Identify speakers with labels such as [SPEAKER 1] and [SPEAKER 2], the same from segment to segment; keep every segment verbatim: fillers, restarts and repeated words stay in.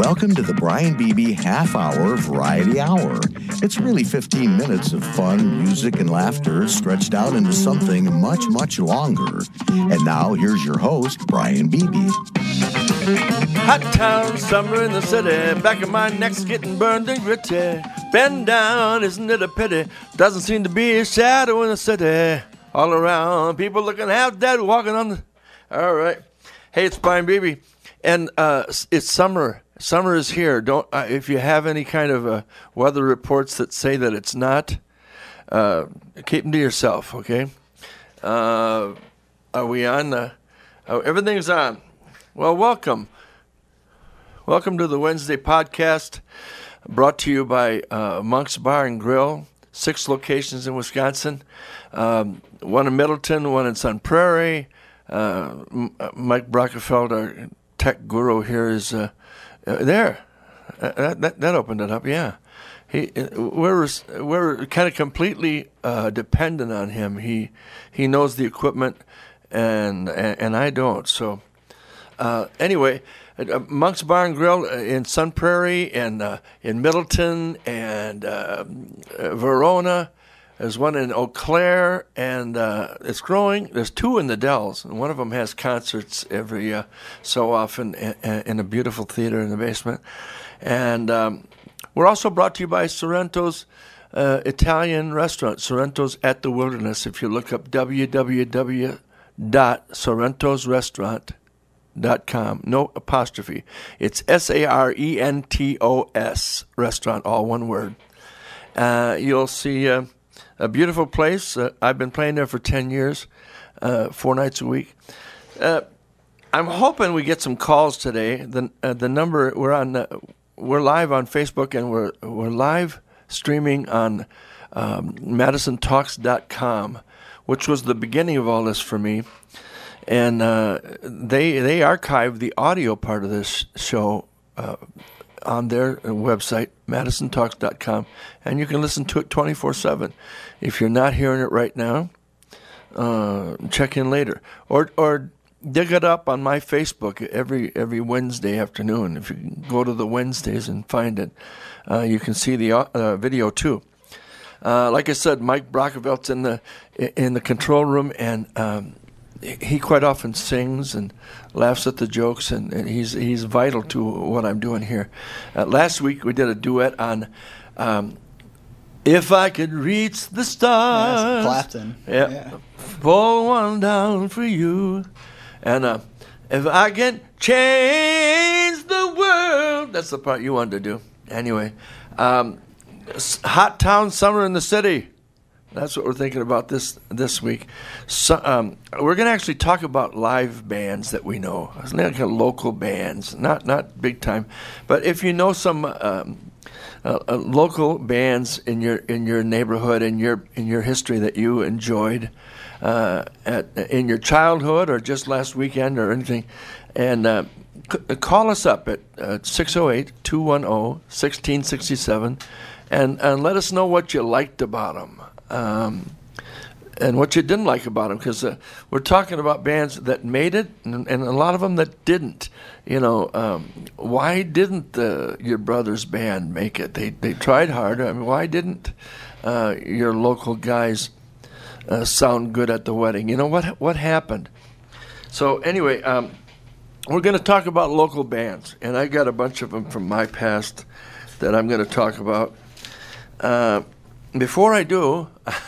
[SPEAKER 1] Welcome to the Brian Beebe Half Hour Variety Hour. It's really fifteen minutes of fun, music, and laughter stretched out into something much, much longer. And now, here's your host, Brian Beebe.
[SPEAKER 2] Hot town, summer in the city. Back of my neck's getting burned and gritty. Bend down, isn't it a pity? Doesn't seem to be a shadow in the city. All around, people looking half dead, walking on the... All right. Hey, it's Brian Beebe. And uh, it's summer. Summer is here. Don't uh, if you have any kind of uh, weather reports that say that it's not, uh, keep them to yourself, okay? Uh, are we on? Uh, oh, everything's on. Well, welcome. Welcome to the Wednesday podcast, brought to you by uh, Monk's Bar and Grill, six locations in Wisconsin, um, one in Middleton, one in Sun Prairie. Uh, Mike Brockefeld, our tech guru here, is uh, uh, there. Uh, that, that that opened it up, yeah. He we're we're kind of completely uh, dependent on him. He he knows the equipment, and and, and I don't. So uh, anyway, uh, Monk's Bar and Grill in Sun Prairie and uh, in Middleton and uh, Verona. There's one in Eau Claire, and uh, it's growing. There's two in the Dells, and one of them has concerts every uh, so often in, in a beautiful theater in the basement. And um, we're also brought to you by Sorrento's uh, Italian restaurant, Sorrento's at the Wilderness. If you look up w w w dot sorrentos restaurant dot com, no apostrophe. It's S A R E N T O S, restaurant, all one word. Uh, you'll see... Uh, A beautiful place. Uh, I've been playing there for ten years, uh, four nights a week. Uh, I'm hoping we get some calls today. The uh, the number we're on, uh, we're live on Facebook, and we're we're live streaming on um, Madison Talks dot com, which was the beginning of all this for me. And uh, they they archived the audio part of this show Uh, on their website, Madison Talks dot com, and you can listen to it twenty-four seven. If you're not hearing it right now, uh, check in later. Or or dig it up on my Facebook every every Wednesday afternoon. If you go to the Wednesdays and find it, uh, you can see the uh, video too. Uh, like I said, Mike Brockevelt's in the in the control room, and um, he quite often sings and laughs at the jokes, and, and he's he's vital to what I'm doing here. Uh, last week we did a duet on um, "If I Could Reach the Stars."
[SPEAKER 3] Yes, Clapton.
[SPEAKER 2] Yeah. yeah. Pull one down for you. And uh, "If I Can Change the World." That's the part you wanted to do. Anyway, um, hot town, summer in the city. That's what we're thinking about this this week. So, um, we're going to actually talk about live bands that we know, like local bands, not not big time, but if you know some um, uh, uh, local bands in your in your neighborhood, in your in your history that you enjoyed uh, at in your childhood or just last weekend or anything, and uh, c- call us up at uh, six oh eight, two one oh, one six six seven, and and let us know what you liked about them. Um, and what you didn't like about them, because uh, we're talking about bands that made it, and, and a lot of them that didn't. You know, um, why didn't the, your brother's band make it? They they tried hard. I mean, why didn't uh, your local guys uh, sound good at the wedding? You know what what happened? So anyway, um, we're going to talk about local bands, and I got a bunch of them from my past that I'm going to talk about. Uh, Before I do,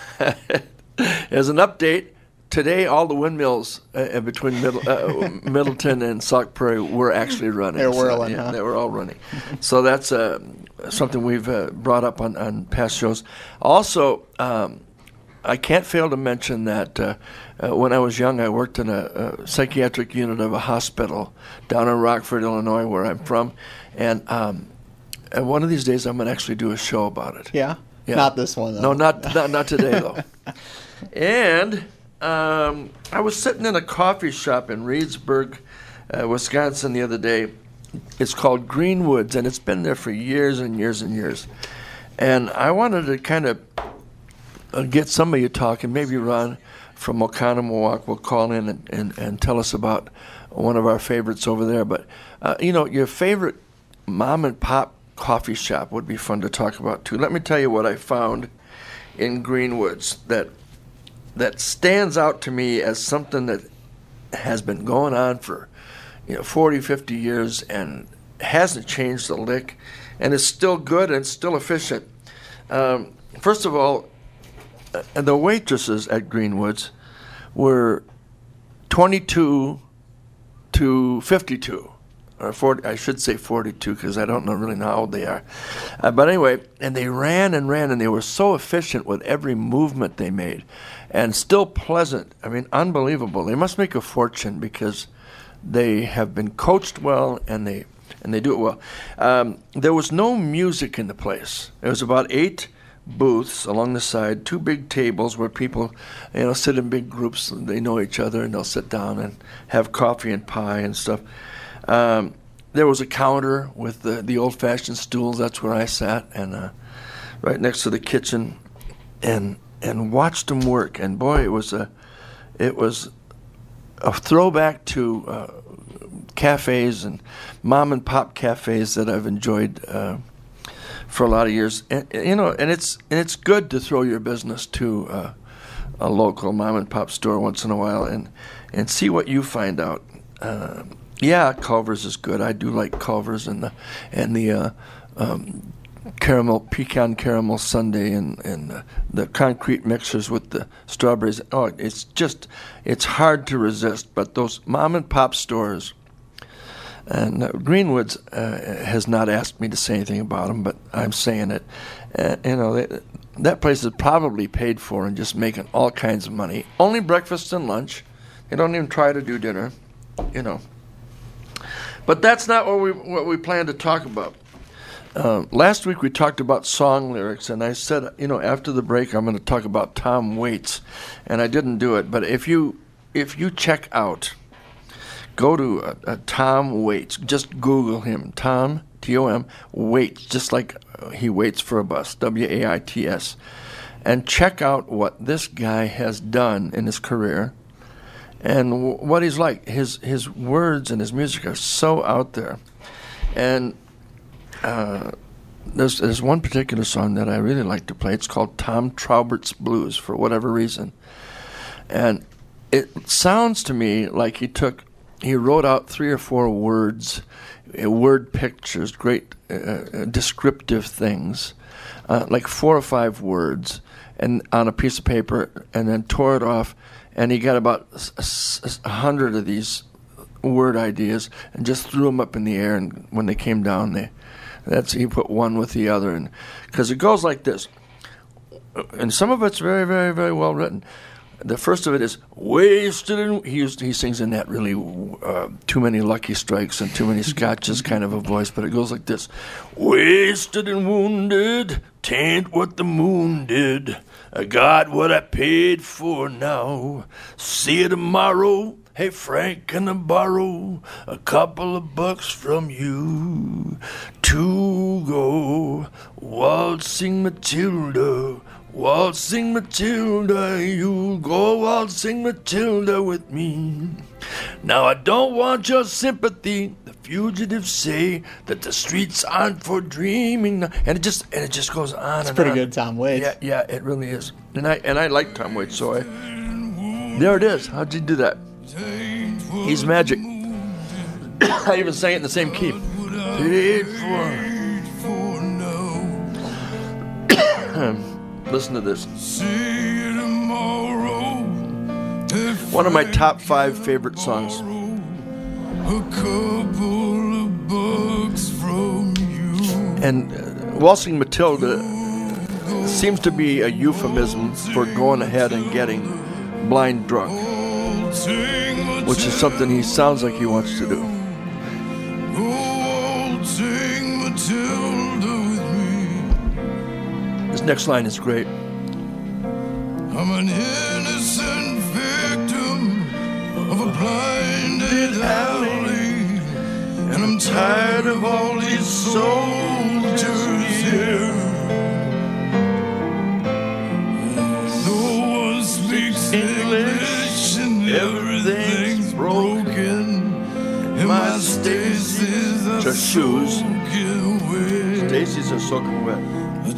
[SPEAKER 2] as an update, today all the windmills uh, between Middle, uh, Middleton and Sauk Prairie were actually running.
[SPEAKER 3] They're whirling,
[SPEAKER 2] so, yeah,
[SPEAKER 3] huh?
[SPEAKER 2] They were all running. So that's uh, something we've uh, brought up on, on past shows. Also, um, I can't fail to mention that uh, uh, when I was young, I worked in a, a psychiatric unit of a hospital down in Rockford, Illinois, where I'm from. And, um, and one of these days, I'm going to actually do a show about it.
[SPEAKER 3] Yeah?
[SPEAKER 2] Yeah.
[SPEAKER 3] Not this one, though.
[SPEAKER 2] No, not not, not today, though. And um, I was sitting in a coffee shop in Reedsburg, uh, Wisconsin the other day. It's called Greenwoods, and it's been there for years and years and years. And I wanted to kind of get some of you talking. Maybe Ron from Oconomowoc will call in and, and, and tell us about one of our favorites over there. But, uh, you know, your favorite mom and pop coffee shop would be fun to talk about too. Let me tell you what I found in Greenwoods that that stands out to me as something that has been going on for, you know, forty, fifty years and hasn't changed a lick, and is still good and still efficient. Um, first of all, uh, the waitresses at Greenwoods were twenty-two to fifty-two, or forty, I should say forty-two, because I don't know really know how old they are. Uh, but anyway, and they ran and ran, and they were so efficient with every movement they made, and still pleasant. I mean, unbelievable. They must make a fortune because they have been coached well, and they and they do it well. Um, there was no music in the place. There was about eight booths along the side, two big tables where people, you know, sit in big groups. They know each other, and they'll sit down and have coffee and pie and stuff. Um, there was a counter with the, the old-fashioned stools. That's where I sat, and uh, right next to the kitchen, and and watched them work. And boy, it was a it was a throwback to uh, cafes and mom and pop cafes that I've enjoyed uh, for a lot of years. And, you know, and it's and it's good to throw your business to uh, a local mom and pop store once in a while and and see what you find out. Uh, yeah, Culver's is good. I do like Culver's and the and the uh, um, caramel pecan caramel sundae and and uh, the concrete mixers with the strawberries. Oh, it's just it's hard to resist. But those mom and pop stores. And uh, Greenwoods uh, has not asked me to say anything about them, but I'm saying it. Uh, you know, they, that place is probably paid for and just making all kinds of money. Only breakfast and lunch. They don't even try to do dinner, you know. But that's not what we what we plan to talk about. Uh, last week we talked about song lyrics, and I said, you know, after the break I'm going to talk about Tom Waits, and I didn't do it. But if you if you check out. Go to uh, uh, Tom Waits. Just Google him. Tom, T O M, Waits, just like uh, he waits for a bus, W A I T S. And check out what this guy has done in his career and w- what he's like. His his words and his music are so out there. And uh, there's, there's one particular song that I really like to play. It's called Tom Traubert's Blues, for whatever reason. And it sounds to me like he took... He wrote out three or four words, uh, word pictures, great uh, uh, descriptive things, uh, like four or five words, and on a piece of paper, and then tore it off. And he got about a hundred of these word ideas, and just threw them up in the air. And when they came down, they that's he put one with the other, and because it goes like this, and some of it's very, very, very well written. The first of it is wasted, and he used, he sings in that really uh, too many Lucky Strikes and too many scotches kind of a voice, but it goes like this: wasted and wounded, tain't what the moon did. I got what I paid for now. See you tomorrow. Hey Frank, can I borrow a couple of bucks from you to go waltzing Matilda? Waltzing Matilda, you go waltzing Matilda with me. Now I don't want your sympathy. The fugitives say that the streets aren't for dreaming. And it just and it just goes on.
[SPEAKER 3] It's
[SPEAKER 2] and
[SPEAKER 3] pretty
[SPEAKER 2] on.
[SPEAKER 3] good, Tom Waits.
[SPEAKER 2] Yeah, yeah, it really is. And I and I like Tom Waits, so I. There it is. How'd you do that? He's magic. I even sang it in the same key. Paid for. Listen to this. One of my top five favorite songs. And uh, Waltzing Matilda seems to be a euphemism for going ahead and getting blind drunk, which is something he sounds like he wants to do. This next line is great. I'm an innocent victim of a blinded alley, and I'm tired of all these soldiers here. No one speaks English, and everything's broken in my Just shoes. Stacy's are soaking wet.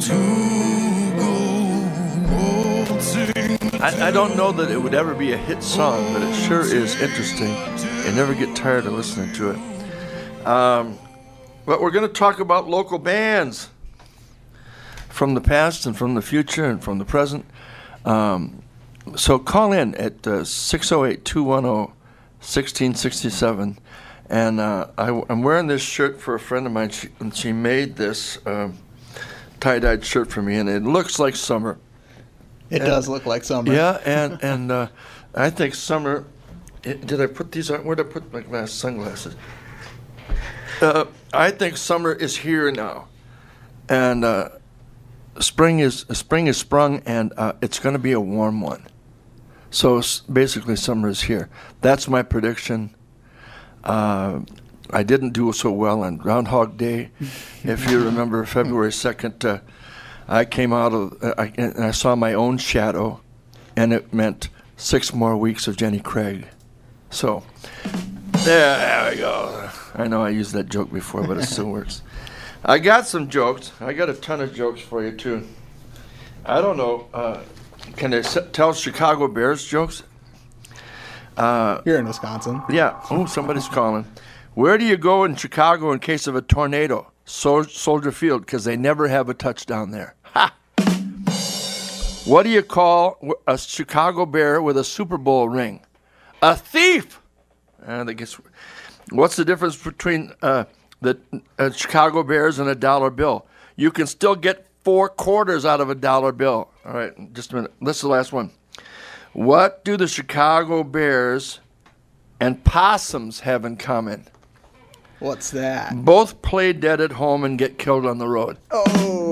[SPEAKER 2] I, I don't know that it would ever be a hit song, but it sure is interesting. You never get tired of listening to it. Um, but we're going to talk about local bands from the past and from the future and from the present. Um, so call in at uh, six oh eight, two one oh, one six six seven. And uh, I, I'm wearing this shirt for a friend of mine. She, and she made this uh, tie-dyed shirt for me, and it looks like summer.
[SPEAKER 3] It
[SPEAKER 2] and,
[SPEAKER 3] does look like summer.
[SPEAKER 2] Yeah, and, and uh, I think summer... It, did I put these on? Where did I put my glass, sunglasses? Uh, I think summer is here now. And uh, spring is spring is sprung, and uh, it's going to be a warm one. So basically summer is here. That's my prediction. Uh, I didn't do so well on Groundhog Day. If you remember, February second, uh, I came out of, uh, I, and I saw my own shadow, and it meant six more weeks of Jenny Craig. So, there, there we go. I know I used that joke before, but it still works. I got some jokes. I got a ton of jokes for you, too. I don't know, uh, can I s- tell Chicago Bears jokes? Uh,
[SPEAKER 3] You're in Wisconsin.
[SPEAKER 2] Yeah. Oh, somebody's calling. Where do you go in Chicago in case of a tornado? Sol- Soldier Field, because they never have a touchdown there. Ha! What do you call a Chicago Bear with a Super Bowl ring? A thief! And I guess, what's the difference between uh, the uh, Chicago Bears and a dollar bill? You can still get four quarters out of a dollar bill. All right, just a minute. This is the last one. What do the Chicago Bears and possums have in common?
[SPEAKER 3] What's that?
[SPEAKER 2] Both play dead at home and get killed on the road.
[SPEAKER 3] Oh.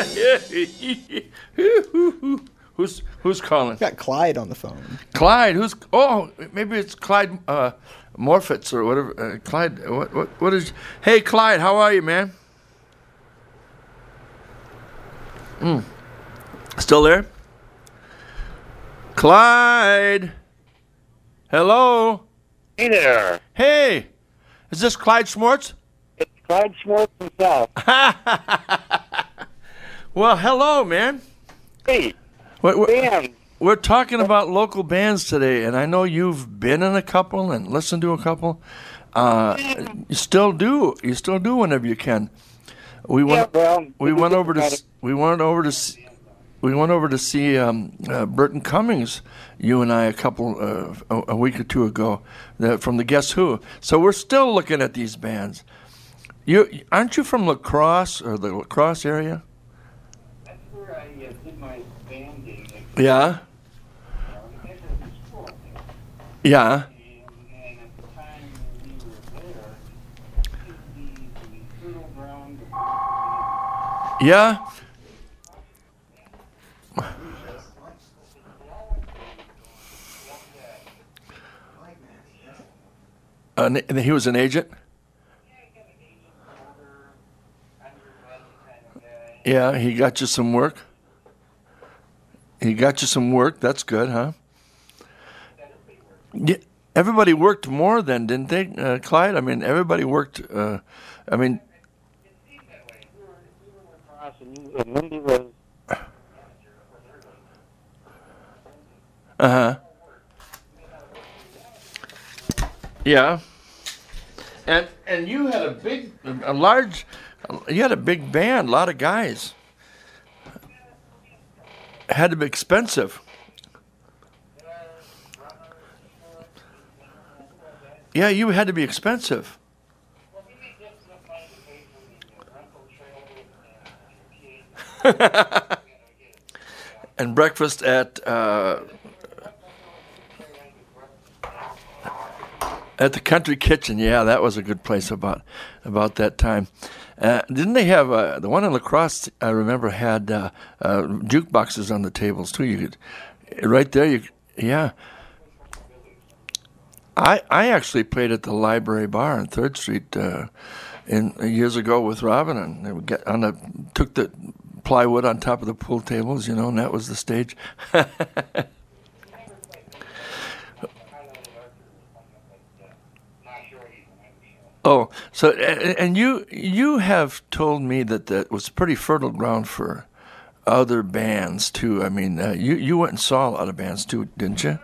[SPEAKER 2] who's who's calling?
[SPEAKER 3] Got Clyde on the phone.
[SPEAKER 2] Clyde, who's? Oh, maybe it's Clyde uh, Morfitz or whatever. Uh, Clyde, what, what what is? Hey, Clyde, how are you, man? Mm. Still there? Clyde. Hello.
[SPEAKER 4] Hey there.
[SPEAKER 2] Hey, is this Clyde Schwartz?
[SPEAKER 4] It's Clyde Schwartz himself.
[SPEAKER 2] Well, hello, man.
[SPEAKER 4] Hey,
[SPEAKER 2] We're, we're,
[SPEAKER 4] Dan.
[SPEAKER 2] we're talking about local bands today, and I know you've been in a couple and listened to a couple. Uh, you still do. You still do whenever you can. We went.
[SPEAKER 4] Yeah, well,
[SPEAKER 2] we
[SPEAKER 4] we
[SPEAKER 2] went
[SPEAKER 4] just
[SPEAKER 2] over to.
[SPEAKER 4] got
[SPEAKER 2] s- We went over to. s- We went over to see um, uh, Burton Cummings, you and I, a couple uh, a, a week or two ago, the, from the Guess Who. So we're still looking at these bands. You aren't you from La Crosse or the La Crosse area?
[SPEAKER 4] That's where I uh, did my banding.
[SPEAKER 2] Yeah. Yeah.
[SPEAKER 4] And, and at the time we were there, the, the fertile ground.
[SPEAKER 2] Yeah. Uh, he was an agent? Yeah, he got you some work? He got you some work. That's good, huh? Yeah, everybody worked more then, didn't they, uh, Clyde? I mean, everybody worked. Uh, I mean,
[SPEAKER 4] And Mindy was.
[SPEAKER 2] uh huh. Yeah. And and you had a big, a large, you had a big band, a lot of guys. Had to be expensive. Yeah, you had to be expensive. And breakfast at uh, at the Country Kitchen. Yeah, that was a good place about about that time. Uh, didn't they have uh, the one in La Crosse? I remember had uh, uh, jukeboxes on the tables too. You could right there. You yeah. I I actually played at the Library Bar on Third Street uh, in years ago with Robin, and they would get on the took the plywood on top of the pool tables, you know, and that was the stage. Oh, so a- and you you have told me that that was pretty fertile ground for other bands too. I mean, uh, you you went and saw a lot of bands too, didn't you?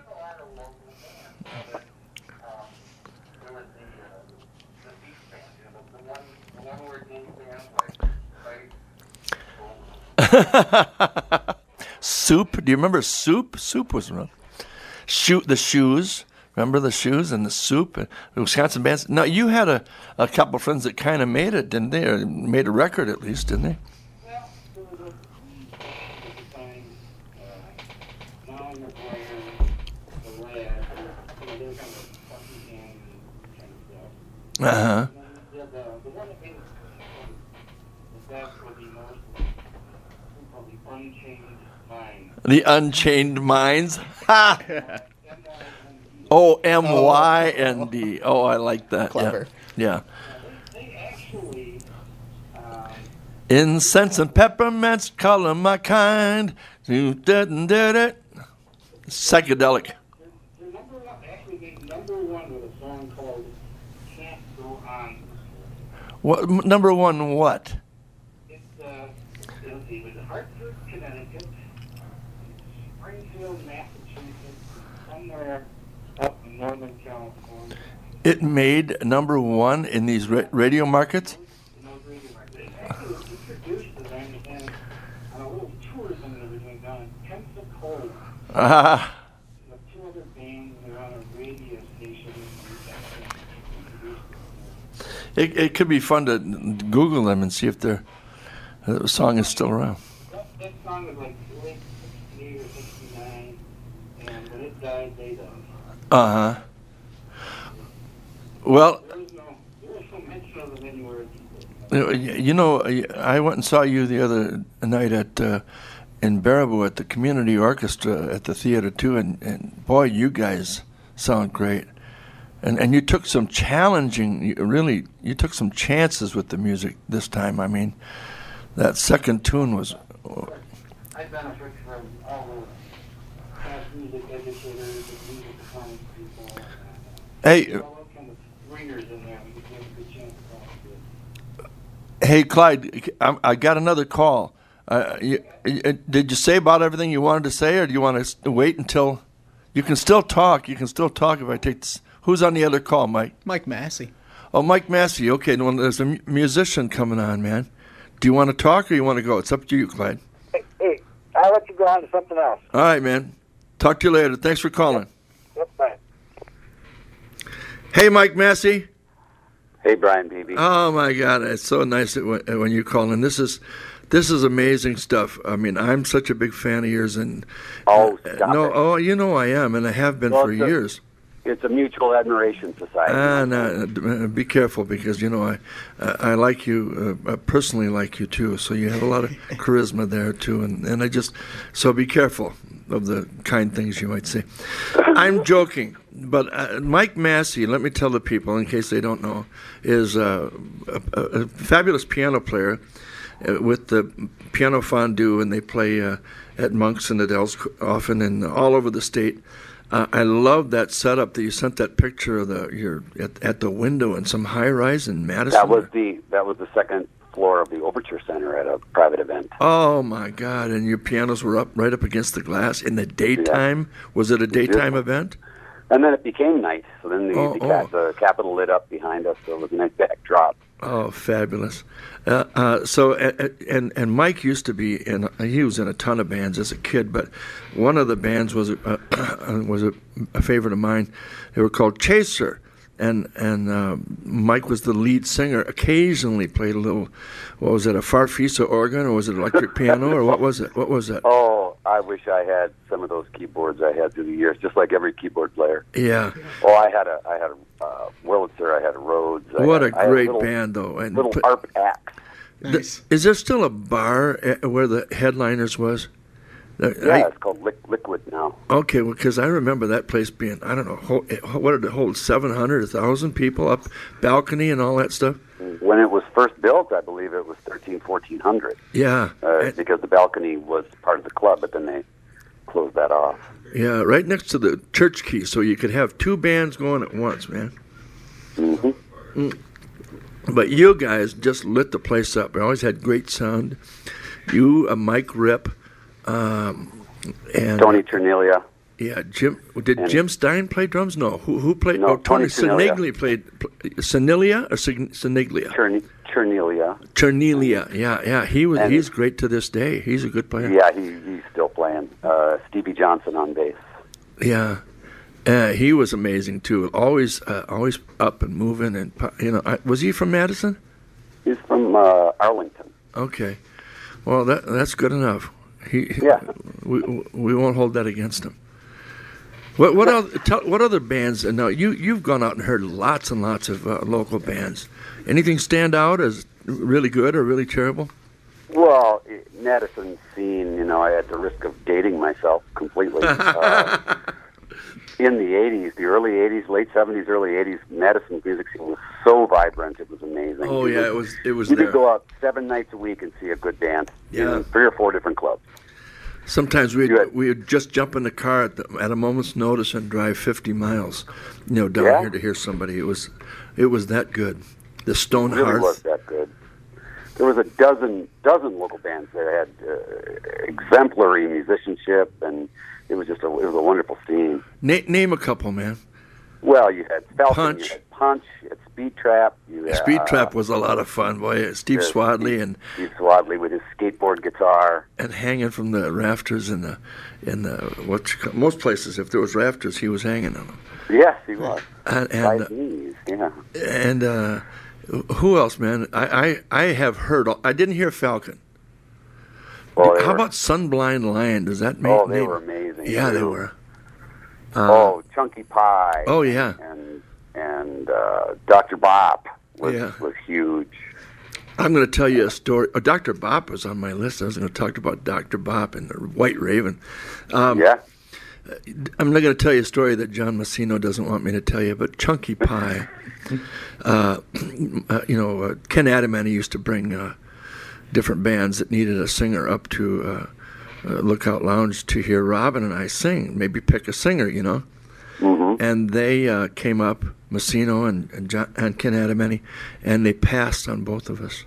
[SPEAKER 2] Soup. Do you remember Soup? Soup was around. Shoot the Shoes. Remember the Shoes and the Soup? And the Wisconsin bands. Now, you had a, a couple of friends that kind of made it, didn't they? Or made a record at least, didn't they?
[SPEAKER 4] Well, there was a at the time, uh, Don McGuire, the Lad, you know, they were kind of a funky gang kind of stuff.
[SPEAKER 2] Uh-huh.
[SPEAKER 4] And then the, the, the one that made it the best would be most called the Unchained Mind.
[SPEAKER 2] The Unchained Minds. Ha! Oh, M Y N D. Oh, I like that.
[SPEAKER 3] Clever.
[SPEAKER 2] Yeah. yeah.
[SPEAKER 4] They actually, um,
[SPEAKER 2] Incense and peppermints, color my kind. Do did did it. Psychedelic.
[SPEAKER 4] the number one, actually made number one with a song called Can't Go On.
[SPEAKER 2] What m- number one? What?
[SPEAKER 4] It's, uh, let's see, it was Hartford, Connecticut, Springfield, Massachusetts, somewhere up in Northern California.
[SPEAKER 2] It made number one in these ra- radio markets.
[SPEAKER 4] In those radio markets. It actually was introduced to them and on a little tourism they were doing down in Pensacola.
[SPEAKER 2] Ah.
[SPEAKER 4] With two other bands, they're on a radio station. And
[SPEAKER 2] It, it could be fun to Google them and see if their uh, song is still around.
[SPEAKER 4] that, that song was like late sixty-eight or sixty-nine, and when it died, they died.
[SPEAKER 2] Uh huh. Well,
[SPEAKER 4] There was no, there was no mention of them anywhere.
[SPEAKER 2] you know, I went and saw you the other night at uh, in Baraboo at the community orchestra at the theater too, and, and boy, you guys sound great. And and you took some challenging, you really, you took some chances with the music this time. I mean, that second tune was.
[SPEAKER 4] I benefit from all the past music educators and music science people.
[SPEAKER 2] Hey,
[SPEAKER 4] All those kind of ringers in there. We give a good chance to talk to.
[SPEAKER 2] hey, Clyde, I, I got another call. Uh, you, you- did you say about everything you wanted to say, or do you want to wait until? You can still talk. You can still talk if I take this. Who's on the other call, Mike?
[SPEAKER 3] Mike Massey.
[SPEAKER 2] Oh, Mike Massey. Okay, well, there's a mu- musician coming on, man. Do you want to talk or you want to go? It's up to you, Clyde.
[SPEAKER 4] Hey, hey, I'll let you go on to something else.
[SPEAKER 2] All right, man. Talk to you later. Thanks for calling.
[SPEAKER 4] Yep, bye.
[SPEAKER 2] Hey, Mike Massey.
[SPEAKER 5] Hey, Brian Beebe.
[SPEAKER 2] Oh my God, it's so nice that when, when you call in. This is this is amazing stuff. I mean, I'm such a big fan of yours, and
[SPEAKER 5] Oh,
[SPEAKER 2] uh,
[SPEAKER 5] stop
[SPEAKER 2] no,
[SPEAKER 5] it.
[SPEAKER 2] oh, you know I am, and I have been
[SPEAKER 5] Well,
[SPEAKER 2] for
[SPEAKER 5] it's a-
[SPEAKER 2] years.
[SPEAKER 5] It's a mutual admiration society.
[SPEAKER 2] Ah, no, be careful because you know I, uh, I like you uh, I personally like you too. So you have a lot of charisma there too, and, and I just so be careful of the kind things you might say. I'm joking, but uh, Mike Massey, let me tell the people in case they don't know, is uh, a, a, a fabulous piano player uh, with the Piano Fondue, and they play uh, at Monks and Adele's often and all over the state. Uh, I love that setup that you sent that picture of the you're at, at the window in some high rise in Madison.
[SPEAKER 5] That was the that was the second floor of the Overture Center at a private event.
[SPEAKER 2] Oh my God! And your pianos were up right up against the glass in the daytime. Was it a daytime
[SPEAKER 5] Beautiful.
[SPEAKER 2] event?
[SPEAKER 5] And then it became night. So then the,
[SPEAKER 2] Oh,
[SPEAKER 5] the, ca-
[SPEAKER 2] oh.
[SPEAKER 5] the Capitol lit up behind us, so it was a nice backdrop.
[SPEAKER 2] Oh, fabulous! Uh, uh, so, uh, and and Mike used to be in. He was in a ton of bands as a kid, but one of the bands was uh, was a, a favorite of mine. They were called Chaser, and and uh, Mike was the lead singer. Occasionally played a little. What was it? A Farfisa organ, or was it electric piano, or what was it? What was it?
[SPEAKER 5] Oh, I wish I had some of those keyboards I had through the years, just like every keyboard player.
[SPEAKER 2] Yeah.
[SPEAKER 5] Oh, I had a I had a uh, Wurlitzer, I had a Rhodes. I
[SPEAKER 2] What
[SPEAKER 5] had,
[SPEAKER 2] a
[SPEAKER 5] I had
[SPEAKER 2] great
[SPEAKER 5] little,
[SPEAKER 2] band, though. And
[SPEAKER 5] Little
[SPEAKER 2] pl-
[SPEAKER 5] harp axe.
[SPEAKER 2] th-
[SPEAKER 3] Nice.
[SPEAKER 2] is there still a bar uh, where the headliners was? Uh,
[SPEAKER 5] Yeah,
[SPEAKER 2] I-
[SPEAKER 5] it's called Lick, Liquid now.
[SPEAKER 2] Okay, well, because I remember that place being, I don't know, hold, what did it hold, seven hundred, one thousand people up, balcony and all that stuff?
[SPEAKER 5] When it was first built, I believe it was thirteen, fourteen hundred,
[SPEAKER 2] Yeah,
[SPEAKER 5] uh,
[SPEAKER 2] and-
[SPEAKER 5] because the balcony was part of the club, but then they closed that off.
[SPEAKER 2] yeah, right next to the church key, so you could have two bands going at once, man.
[SPEAKER 5] hmm
[SPEAKER 2] But you guys just lit the place up. You always had great sound. You, uh, Mike Rip, um, and
[SPEAKER 5] Tony Ternelia.
[SPEAKER 2] Yeah, Jim. Did
[SPEAKER 5] And-
[SPEAKER 2] Jim Stein play drums? No. Who who played?
[SPEAKER 5] No,
[SPEAKER 2] oh, Tony
[SPEAKER 5] Tony Siniglia.
[SPEAKER 2] Siniglia played. Pl- Sinilia or Sig- Siniglia?
[SPEAKER 5] Chern- Ternelia.
[SPEAKER 2] Chernelia. Yeah, yeah. He was.
[SPEAKER 5] And-
[SPEAKER 2] he's great to this day. He's a good player.
[SPEAKER 5] Yeah, he, he's still playing. Uh, Stevie Johnson on bass.
[SPEAKER 2] Yeah. Uh, he was amazing too. Always, uh, always up and moving. And pu- you know, I, was he from Madison?
[SPEAKER 5] He's from uh, Arlington.
[SPEAKER 2] Okay. Well, that that's good enough. He,
[SPEAKER 5] Yeah.
[SPEAKER 2] We we won't hold that against him. What what other tell, what other bands? And now you you've gone out and heard lots and lots of uh, local bands. Anything stand out as really good or really terrible?
[SPEAKER 5] Well, i- Madison scene, you know, I at the risk of dating myself completely. Uh, in the eighties, the early eighties, late seventies, early eighties, Madison's music scene was so vibrant. It was amazing.
[SPEAKER 2] Oh
[SPEAKER 5] You
[SPEAKER 2] yeah,
[SPEAKER 5] could-
[SPEAKER 2] it was it was
[SPEAKER 5] You
[SPEAKER 2] there.
[SPEAKER 5] could go out seven nights a week and see a good band.
[SPEAKER 2] Yeah.
[SPEAKER 5] In three or four different clubs.
[SPEAKER 2] Sometimes we
[SPEAKER 5] You had-
[SPEAKER 2] we would just jump in the car at, the, at a moment's notice and drive fifty miles, you know, down
[SPEAKER 5] Yeah.
[SPEAKER 2] here to hear somebody. It was it was that good. The
[SPEAKER 5] It
[SPEAKER 2] Stone
[SPEAKER 5] really was
[SPEAKER 2] Hearth.
[SPEAKER 5] that good. There was a dozen dozen local bands that had uh, exemplary musicianship, and it was just a it was a wonderful scene.
[SPEAKER 2] Na- name a couple, man.
[SPEAKER 5] Well, you had Falcon,
[SPEAKER 2] Punch.
[SPEAKER 5] you had Punch, you had Speed Trap. You had,
[SPEAKER 2] Speed Trap
[SPEAKER 5] uh,
[SPEAKER 2] was a lot of fun, boy. Steve
[SPEAKER 5] yeah,
[SPEAKER 2] Swadley
[SPEAKER 5] Steve-
[SPEAKER 2] and
[SPEAKER 5] Steve Swadley with his skateboard guitar.
[SPEAKER 2] and hanging from the rafters in the in the what you call- most places if there was rafters he was hanging on them.
[SPEAKER 5] Yes, he was.
[SPEAKER 2] And
[SPEAKER 5] By
[SPEAKER 2] and,
[SPEAKER 5] his knees, yeah.
[SPEAKER 2] and uh, who else, man? I, I I have heard. I didn't hear Falcon.
[SPEAKER 5] Well, they
[SPEAKER 2] How
[SPEAKER 5] were-
[SPEAKER 2] about Sunblind Lion? Does that make?
[SPEAKER 5] Oh, they
[SPEAKER 2] name-
[SPEAKER 5] were amazing.
[SPEAKER 2] Yeah, they
[SPEAKER 5] too.
[SPEAKER 2] were.
[SPEAKER 5] oh, Chunky Pie.
[SPEAKER 2] oh, yeah.
[SPEAKER 5] And and uh, Doctor Bop was
[SPEAKER 2] Yeah.
[SPEAKER 5] was huge.
[SPEAKER 2] I'm going to tell you a story. Oh, Doctor Bop was on my list. I was going to talk about Doctor Bop and the White Raven. Um,
[SPEAKER 5] yeah.
[SPEAKER 2] I'm not going to tell you a story that John Massino doesn't want me to tell you, but Chunky Pie, uh, uh, you know, uh, Ken Adamany used to bring uh, different bands that needed a singer up to uh, uh, Lookout Lounge to hear Robin and I sing, maybe pick a singer, you know.
[SPEAKER 5] Mm-hmm.
[SPEAKER 2] And they uh, came up, Massino and, and, John, and Ken Adamany, and they passed on both of us.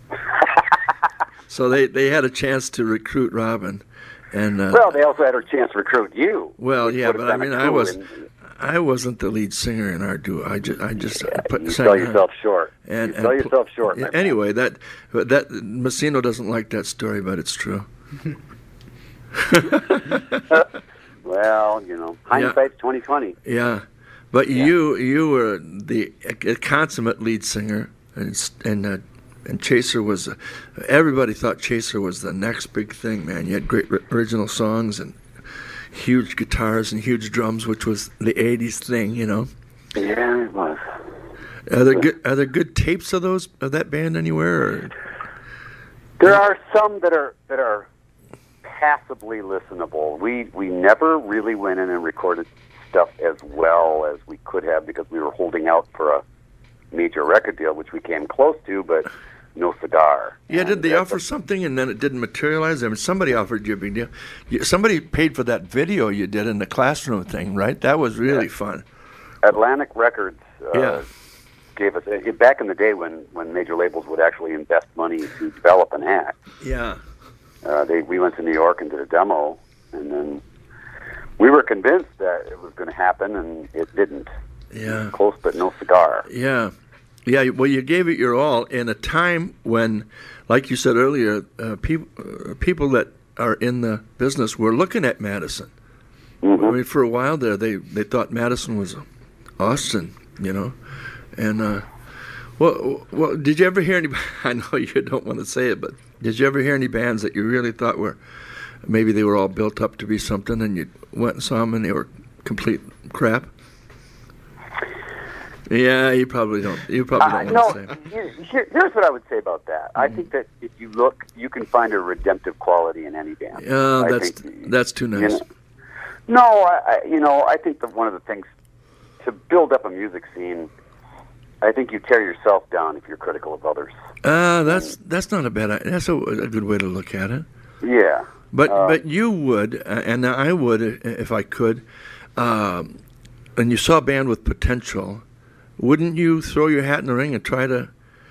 [SPEAKER 2] So they, they had a chance to recruit Robin. And, uh,
[SPEAKER 5] Well, they also had a chance to recruit you.
[SPEAKER 2] well,
[SPEAKER 5] which
[SPEAKER 2] yeah,
[SPEAKER 5] would
[SPEAKER 2] but
[SPEAKER 5] have
[SPEAKER 2] I
[SPEAKER 5] been
[SPEAKER 2] mean,
[SPEAKER 5] a
[SPEAKER 2] I
[SPEAKER 5] coup,
[SPEAKER 2] was
[SPEAKER 5] and-
[SPEAKER 2] I wasn't the lead singer in our duo. I just I just
[SPEAKER 5] Yeah,
[SPEAKER 2] put
[SPEAKER 5] you
[SPEAKER 2] sang
[SPEAKER 5] sell
[SPEAKER 2] her.
[SPEAKER 5] yourself short.
[SPEAKER 2] And,
[SPEAKER 5] you
[SPEAKER 2] and
[SPEAKER 5] sell
[SPEAKER 2] pl-
[SPEAKER 5] yourself short.
[SPEAKER 2] Yeah,
[SPEAKER 5] my friend.
[SPEAKER 2] anyway, that that Massino doesn't like that story, but it's true.
[SPEAKER 5] Well, you know, hindsight's twenty twenty.
[SPEAKER 2] Yeah, but you you were the a consummate lead singer, and s- and uh, and Chaser was. Uh, everybody thought Chaser was the next big thing, man. You had great ri- original songs and huge guitars and huge drums, which was the eighties thing, you know.
[SPEAKER 5] Yeah, it was.
[SPEAKER 2] Are there good are there good tapes of those of that band anywhere? Or?
[SPEAKER 5] There are some that are that are passably listenable. We we never really went in and recorded stuff as well as we could have because we were holding out for a major record deal, which we came close to, but no cigar.
[SPEAKER 2] Yeah, did
[SPEAKER 5] And
[SPEAKER 2] they
[SPEAKER 5] that's
[SPEAKER 2] offer something and then it didn't materialize? I mean, somebody offered you a big deal. You, somebody paid for that video you did in the classroom thing, right? That was really
[SPEAKER 5] Yeah.
[SPEAKER 2] fun.
[SPEAKER 5] Atlantic Records uh,
[SPEAKER 2] Yeah.
[SPEAKER 5] gave us uh, back in the day when, when major labels would actually invest money to develop an act.
[SPEAKER 2] Yeah.
[SPEAKER 5] Uh, they we went to New York and did a demo, and then we were convinced that it was going to happen, and it didn't.
[SPEAKER 2] Yeah.
[SPEAKER 5] Close, but no cigar.
[SPEAKER 2] Yeah. Yeah, well, you gave it your all in a time when, like you said earlier, uh, people uh, people that are in the business were looking at Madison.
[SPEAKER 5] Mm-hmm.
[SPEAKER 2] I mean, for a while there, they, they thought Madison was Austin, you know. And, uh, well, well, did you ever hear any, I know you don't want to say it, but did you ever hear any bands that you really thought were, maybe they were all built up to be something and you went and saw them and they were complete crap? Yeah, you probably don't. You probably
[SPEAKER 5] Uh,
[SPEAKER 2] don't
[SPEAKER 5] no,
[SPEAKER 2] want to say it.
[SPEAKER 5] here, here- here's what I would say about that. I think that if you look, you can find a redemptive quality in any band.
[SPEAKER 2] Uh,
[SPEAKER 5] I
[SPEAKER 2] that's
[SPEAKER 5] think,
[SPEAKER 2] that's too
[SPEAKER 5] you
[SPEAKER 2] nice.
[SPEAKER 5] know, no, I, I, you know, I think that one of the things to build up a music scene, I think you tear yourself down if you're critical of others.
[SPEAKER 2] Uh, that's that's not a bad. i- That's a, a good way to look at it.
[SPEAKER 5] Yeah.
[SPEAKER 2] But
[SPEAKER 5] Uh,
[SPEAKER 2] but you would, uh, and I would uh, if I could, um, and you saw a band with potential, wouldn't you throw your hat in the ring and try to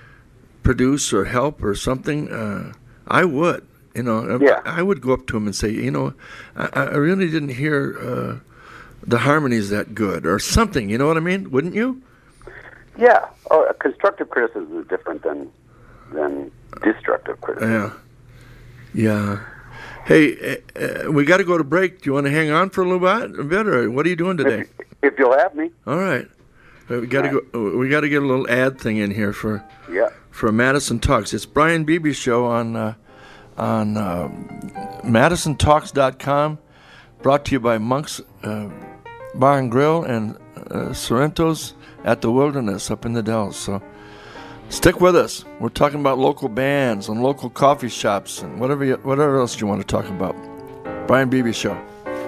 [SPEAKER 2] produce or help or something, uh, I would. You know,
[SPEAKER 5] Yeah.
[SPEAKER 2] I, I would go up to him and say, you know, I, I really didn't hear uh, the harmonies that good or something. You know what I mean? Wouldn't you?
[SPEAKER 5] Yeah. Oh, constructive criticism is different than than destructive criticism.
[SPEAKER 2] Yeah. Yeah. Hey, uh, we got to go to break. Do you want to hang on for a little bit, a bit, or what are you doing today?
[SPEAKER 5] If, if you'll have me.
[SPEAKER 2] All right. Uh, We got to go. We got to get a little ad thing in here for
[SPEAKER 5] Yeah.
[SPEAKER 2] for Madison Talks. It's Brian Beebe Show on uh, on uh, Madison Talks dot com, brought to you by Monk's uh, Bar and Grill and uh, Sorrento's at the Wilderness up in the Dells. So stick with us. We're talking about local bands and local coffee shops and whatever you, whatever else you want to talk about. Brian Beebe Show.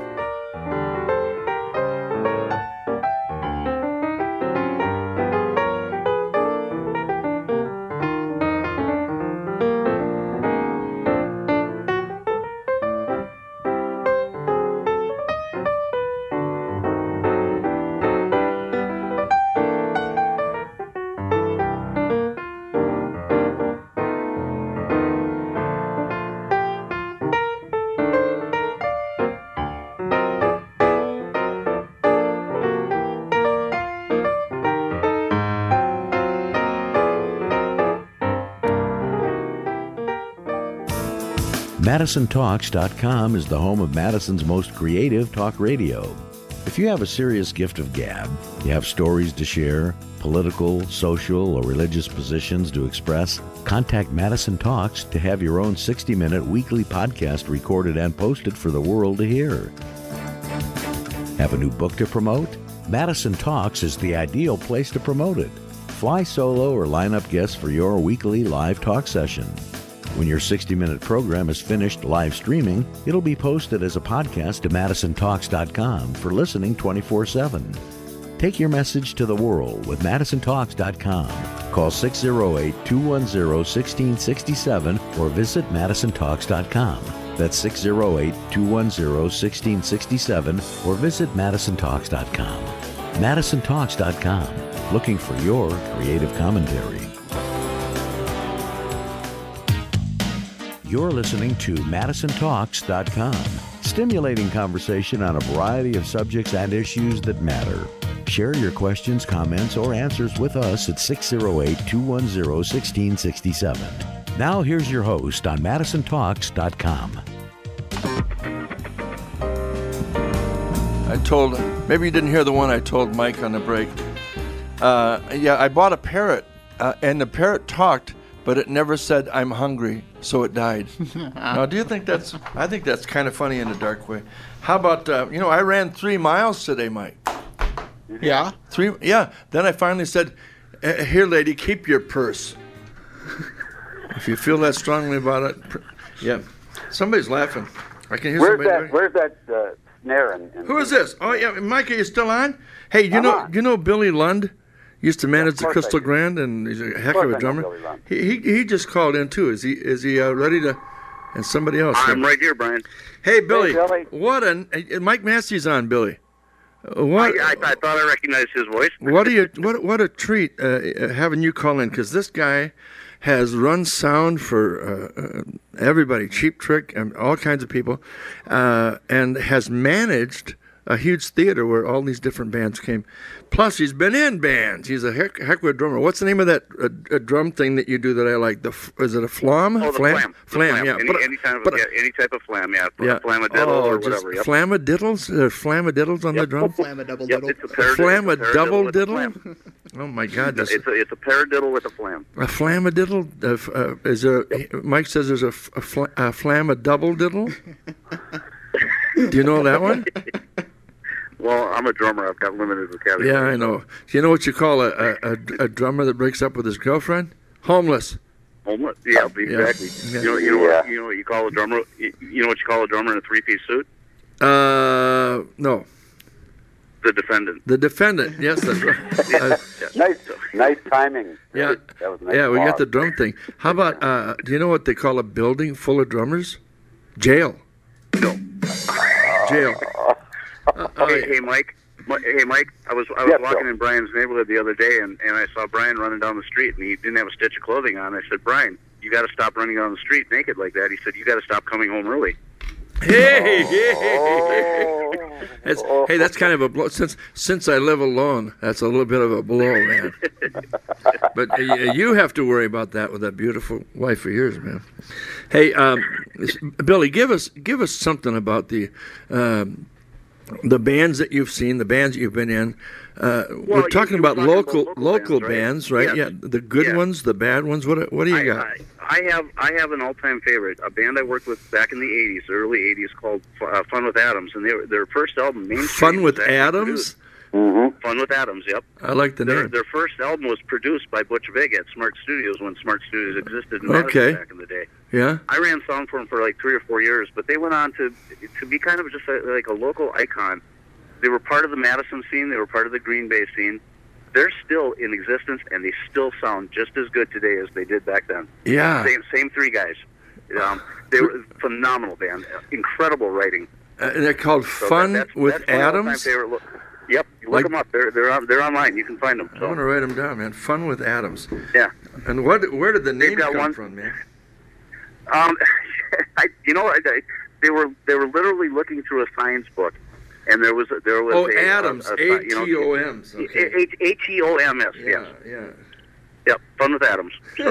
[SPEAKER 6] Madison Talks dot com is the home of Madison's most creative talk radio. If you have a serious gift of gab, you have stories to share, political, social, or religious positions to express, contact Madison Talks to have your own sixty-minute weekly podcast recorded and posted for the world to hear. Have a new book to promote? Madison Talks is the ideal place to promote it. Fly solo or line up guests for your weekly live talk session. When your sixty-minute program is finished live streaming, it'll be posted as a podcast to Madison Talks dot com for listening twenty-four seven. Take your message to the world with Madison Talks dot com. Call six oh eight, two one oh, one six six seven or visit Madison Talks dot com. That's six oh eight, two one oh, one six six seven or visit Madison Talks dot com. Madison Talks dot com, looking for your creative commentary. You're listening to Madison Talks dot com, stimulating conversation on a variety of subjects and issues that matter. Share your questions, comments, or answers with us at six oh eight, two one oh, one six six seven. Now here's your host on Madison Talks dot com.
[SPEAKER 2] I told, maybe you didn't hear the one I told Mike on the break. Uh, yeah, I bought a parrot, uh, and the parrot talked, but it never said, "I'm hungry," so it died. Now, do you think that's, I think that's kind of funny in a dark way. How about, uh, you know, I ran three miles today, Mike.
[SPEAKER 3] Yeah.
[SPEAKER 2] Three, yeah. Then I finally said, "Uh, here, lady, keep your purse." If you feel that strongly about it, pr- yeah. Somebody's laughing. I can hear
[SPEAKER 5] Where's
[SPEAKER 2] somebody.
[SPEAKER 5] that? Where's that uh, snare? In, in
[SPEAKER 2] Who is this? Oh, yeah, Mike, are you still on? Hey, you
[SPEAKER 5] I'm
[SPEAKER 2] know,
[SPEAKER 5] on.
[SPEAKER 2] you know Billy Lund used to manage
[SPEAKER 5] of
[SPEAKER 2] the
[SPEAKER 5] course
[SPEAKER 2] Crystal
[SPEAKER 5] I do.
[SPEAKER 2] Grand, and he's a heck
[SPEAKER 5] Of
[SPEAKER 2] of
[SPEAKER 5] course
[SPEAKER 2] a
[SPEAKER 5] I know
[SPEAKER 2] drummer.
[SPEAKER 5] Billy Lund.
[SPEAKER 2] He, he he just called in too. Is he is he uh, ready to? And somebody else.
[SPEAKER 7] I'm right here, Brian.
[SPEAKER 2] Hey, Billy.
[SPEAKER 5] Billy.
[SPEAKER 2] What an uh, Mike Massey's on, Billy. Uh, What?
[SPEAKER 7] I, I, I thought I recognized his voice.
[SPEAKER 2] What do you? What? What a treat uh, uh, having you call in, because this guy has run sound for uh, uh, everybody, Cheap Trick, and all kinds of people, uh, and has managed a huge theater where all these different bands came. Plus, he's been in bands. He's a heck, heck of a drummer. What's the name of that uh, a drum thing that you do that I like? The f- is it a flam?
[SPEAKER 7] Oh, the flam. The
[SPEAKER 2] Flam, yeah.
[SPEAKER 7] Any,
[SPEAKER 2] But-
[SPEAKER 7] any, type of,
[SPEAKER 2] but-
[SPEAKER 7] yeah, any type of flam, yeah.
[SPEAKER 2] yeah.
[SPEAKER 7] Flamadiddle
[SPEAKER 2] oh,
[SPEAKER 7] or
[SPEAKER 2] just
[SPEAKER 7] whatever. Yep.
[SPEAKER 2] Flamadiddles? There's flamadiddles on the
[SPEAKER 7] Yep.
[SPEAKER 2] drum?
[SPEAKER 3] Flam a double
[SPEAKER 7] Yep,
[SPEAKER 3] diddle.
[SPEAKER 7] it's a paradiddle.
[SPEAKER 2] Flam a
[SPEAKER 7] it's a paradiddle
[SPEAKER 2] double
[SPEAKER 7] with a
[SPEAKER 2] diddle?
[SPEAKER 7] flam.
[SPEAKER 2] Oh my God! This,
[SPEAKER 7] It's a, it's a paradiddle with a flam.
[SPEAKER 2] a flamadiddle? Uh, f- uh, is there? Mike says there's a, f- a, fl- a flam a double diddle. Do you know that one?
[SPEAKER 7] Well, I'm a drummer. I've got limited vocabulary.
[SPEAKER 2] Yeah, I know. Do you know what you call a, a, a, a drummer that breaks up with his girlfriend? Homeless.
[SPEAKER 7] Homeless. Yeah, exactly.
[SPEAKER 2] Yeah.
[SPEAKER 7] You know, you know,
[SPEAKER 5] Yeah.
[SPEAKER 7] what, you know what you call a drummer. You, you know what you call a drummer in a three-piece suit?
[SPEAKER 2] Uh, no.
[SPEAKER 7] The defendant.
[SPEAKER 2] The defendant. Yes, that's right. Uh,
[SPEAKER 5] Nice, nice timing.
[SPEAKER 2] yeah,
[SPEAKER 5] That was a nice
[SPEAKER 2] yeah. We got
[SPEAKER 5] pause.
[SPEAKER 2] the drum thing. How about? Uh, do you know what they call a building full of drummers? Jail.
[SPEAKER 7] No.
[SPEAKER 2] Jail. Uh,
[SPEAKER 7] Hey,
[SPEAKER 2] uh,
[SPEAKER 7] hey, Mike. Mi- Hey, Mike, I was I was
[SPEAKER 5] Yes,
[SPEAKER 7] walking
[SPEAKER 5] Bill.
[SPEAKER 7] in Brian's neighborhood the other day, and, and I saw Brian running down the street, and he didn't have a stitch of clothing on. I said, Brian, you got to stop running down the street naked like that. He said, you got to stop coming home early.
[SPEAKER 2] Hey, hey,
[SPEAKER 5] Oh.
[SPEAKER 2] that's, hey, that's kind of a blow. Since since I live alone, that's a little bit of a blow, man. But uh, you have to worry about that with that beautiful wife of yours, man. Hey, um, Billy, give us give us something about the um, the bands that you've seen, the bands that you've been in. Uh,
[SPEAKER 7] Well,
[SPEAKER 2] we're
[SPEAKER 7] you-
[SPEAKER 2] talking
[SPEAKER 7] you
[SPEAKER 2] about
[SPEAKER 7] were talking
[SPEAKER 2] local
[SPEAKER 7] about
[SPEAKER 2] local
[SPEAKER 7] local
[SPEAKER 2] bands,
[SPEAKER 7] bands,
[SPEAKER 2] right?
[SPEAKER 7] right?
[SPEAKER 2] Yeah, the good
[SPEAKER 7] Yeah.
[SPEAKER 2] ones, the bad ones. What what do you
[SPEAKER 7] I,
[SPEAKER 2] got?
[SPEAKER 7] I, I have I have an all-time favorite, a band I worked with back in the eighties, early eighties, called uh, Fun with Adams, and they were, their first album, Main Street,
[SPEAKER 2] Fun with
[SPEAKER 7] was actually
[SPEAKER 2] Adams.
[SPEAKER 7] produced-
[SPEAKER 5] Mm-hmm.
[SPEAKER 7] Fun with Adams, yep.
[SPEAKER 2] I like the
[SPEAKER 7] Their,
[SPEAKER 2] name.
[SPEAKER 7] their first album was produced by Butch Vig at Smart Studios when Smart Studios existed in
[SPEAKER 2] Okay.
[SPEAKER 7] Madison back in the day.
[SPEAKER 2] Yeah.
[SPEAKER 7] I ran sound for them for like three or four years, but they went on to to be kind of just a, like a local icon. They were part of the Madison scene. They were part of the Green Bay scene. They're still in existence, and they still sound just as good today as they did back then.
[SPEAKER 2] Yeah.
[SPEAKER 7] Same same three guys. Um, they were a phenomenal band, incredible writing.
[SPEAKER 2] Uh, and they're called
[SPEAKER 7] So
[SPEAKER 2] Fun
[SPEAKER 7] that, that's,
[SPEAKER 2] with
[SPEAKER 7] that's my all-time
[SPEAKER 2] Adams.
[SPEAKER 7] favorite look. Yep, you look
[SPEAKER 2] Like-
[SPEAKER 7] them up. They're they're on, they're online. You can find them.
[SPEAKER 2] I'm
[SPEAKER 7] So,
[SPEAKER 2] gonna write them down, man. Fun with Adams.
[SPEAKER 7] yeah.
[SPEAKER 2] And what? Where did the
[SPEAKER 7] They've
[SPEAKER 2] name
[SPEAKER 7] got
[SPEAKER 2] come
[SPEAKER 7] one-
[SPEAKER 2] from, man?
[SPEAKER 7] Um, I, you know, I, I, they were they were literally looking through a science book, and there was there was
[SPEAKER 2] Oh,
[SPEAKER 7] a,
[SPEAKER 2] Adams.
[SPEAKER 7] a,
[SPEAKER 2] A
[SPEAKER 7] a, you know,
[SPEAKER 2] T O M's. Okay.
[SPEAKER 7] A T O M S.
[SPEAKER 2] Yeah,
[SPEAKER 7] Yes.
[SPEAKER 2] yeah.
[SPEAKER 7] Yep. Fun with Adams. So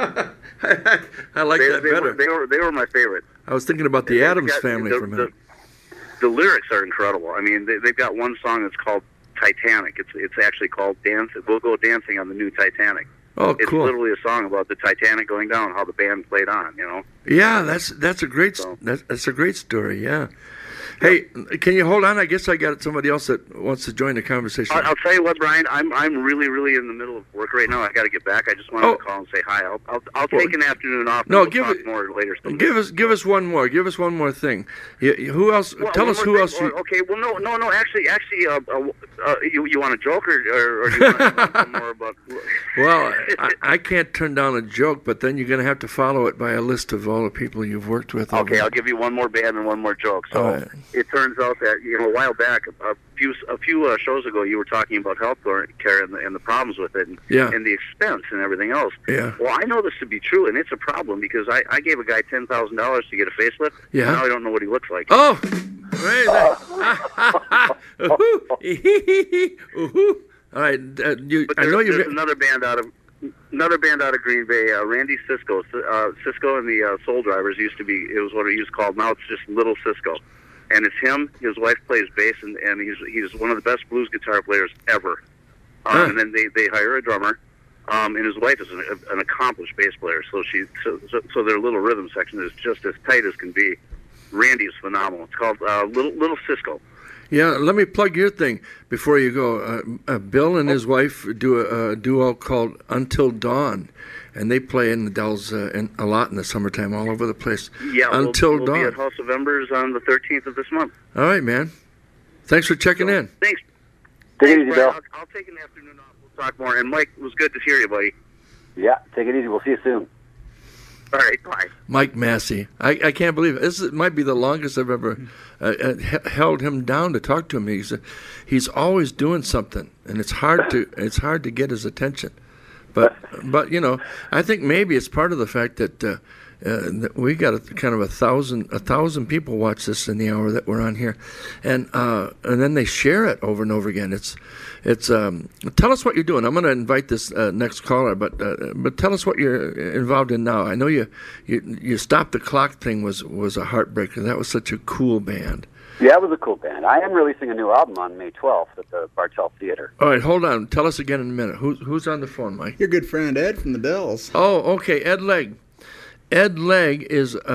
[SPEAKER 2] I like
[SPEAKER 7] they,
[SPEAKER 2] that
[SPEAKER 7] they
[SPEAKER 2] better.
[SPEAKER 7] Were, they were they were my favorite.
[SPEAKER 2] I was thinking about the
[SPEAKER 7] They've
[SPEAKER 2] Adams
[SPEAKER 7] got-
[SPEAKER 2] family
[SPEAKER 7] the,
[SPEAKER 2] for a minute.
[SPEAKER 7] The, the lyrics are incredible. I mean, they, they've got one song that's called Titanic. It's it's actually called Dance. We'll Go Dancing on the New Titanic.
[SPEAKER 2] Oh,
[SPEAKER 7] It's
[SPEAKER 2] cool.
[SPEAKER 7] literally a song about the Titanic going down, how the band played on. You know.
[SPEAKER 2] Yeah, that's that's a great
[SPEAKER 7] So-
[SPEAKER 2] that's, that's a great story. Yeah. Hey, can you hold on? I guess I got somebody else that wants to join the conversation.
[SPEAKER 7] I'll, I'll tell you what, Brian. I'm I'm really really in the middle of work right now. I got to get back. I just wanted
[SPEAKER 2] Oh.
[SPEAKER 7] to call and say hi. I'll I'll, I'll
[SPEAKER 2] Well,
[SPEAKER 7] take an afternoon off. and
[SPEAKER 2] no,
[SPEAKER 7] we'll
[SPEAKER 2] give
[SPEAKER 7] talk
[SPEAKER 2] it-
[SPEAKER 7] more later. sometime.
[SPEAKER 2] Give us give us one more. Give us one more thing. You, you- who else?
[SPEAKER 7] Well,
[SPEAKER 2] tell
[SPEAKER 7] one
[SPEAKER 2] us
[SPEAKER 7] more
[SPEAKER 2] who
[SPEAKER 7] thing.
[SPEAKER 2] else. You,
[SPEAKER 7] Well, okay. Well, no, no, no. Actually, actually, uh, uh, uh, you you want a joke or or, or do you want to talk some more about?
[SPEAKER 2] well, I, I can't turn down a joke, but then you're going to have to follow it by a list of all the people you've worked with. over-
[SPEAKER 7] Okay, I'll give you one more band and one more joke. So
[SPEAKER 2] All right.
[SPEAKER 7] it turns out that you know a while back, a few a few uh, shows ago, you were talking about health care and the, and the problems with it, and,
[SPEAKER 2] Yeah.
[SPEAKER 7] and the expense and everything else.
[SPEAKER 2] Yeah.
[SPEAKER 7] Well, I know this to be true, and it's a problem because I, I gave a guy ten thousand dollars to get a facelift.
[SPEAKER 2] Yeah.
[SPEAKER 7] And now I don't know what he looks like.
[SPEAKER 2] Oh, right there. Ooh-hoo. Ooh-hoo. All right, uh, you.
[SPEAKER 7] But
[SPEAKER 2] I
[SPEAKER 7] there's,
[SPEAKER 2] know you.
[SPEAKER 7] there's another band out of another band out of Green Bay, uh, Randy Cisco. Uh, Cisco and the uh, Soul Drivers used to be. It was what it used to called. Now it's just Little Cisco, and it's him. His wife plays bass, and, and he's he's one of the best blues guitar players ever. Um,
[SPEAKER 2] Huh.
[SPEAKER 7] And then they, they hire a drummer, um, and his wife is an, an accomplished bass player. So she so, so so their little rhythm section is just as tight as can be. Randy is phenomenal. It's called uh, Little Little Cisco.
[SPEAKER 2] Yeah, let me plug your thing before you go. Uh, uh, Bill and his wife do a, a duo called Until Dawn, and they play in the Dells uh, in, a lot in the summertime, all over the place.
[SPEAKER 7] Yeah, we'll-
[SPEAKER 2] Until
[SPEAKER 7] we'll,
[SPEAKER 2] Dawn.
[SPEAKER 7] be at House of Embers on the thirteenth of this month.
[SPEAKER 2] All right, man. Thanks for checking in.
[SPEAKER 7] Thanks.
[SPEAKER 5] Take it
[SPEAKER 7] Thanks,
[SPEAKER 5] easy,
[SPEAKER 7] Brian.
[SPEAKER 5] Bill.
[SPEAKER 7] I'll, I'll take an afternoon off. We'll talk more. And Mike, it was good to hear you, buddy.
[SPEAKER 5] Yeah, take it easy. We'll see you soon.
[SPEAKER 7] All right, bye.
[SPEAKER 2] Mike Massey. I, I can't believe it. This is, might be the longest I've ever uh, uh, he- held him down to talk to him. He's uh, he's always doing something, and it's hard to it's hard to get his attention. But but you know, I think maybe it's part of the fact that, uh, uh, that we got a, kind of a thousand a thousand people watch this in the hour that we're on here, and uh, and then they share it over and over again. It's it's um, tell us what you're doing. I'm going to invite this uh, next caller, but uh, but tell us what you're involved in now. I know you you you Stop the Clock thing was was a heartbreaker. That was such a cool band.
[SPEAKER 5] Yeah, it was a cool band. I am releasing a new album on May twelfth at the Bartell Theater.
[SPEAKER 2] All right, hold on. Tell us again in a minute. Who's who's on the phone, Mike?
[SPEAKER 3] Your good friend Ed from the Dells.
[SPEAKER 2] Oh, okay, Ed Legg. Ed Legg is a,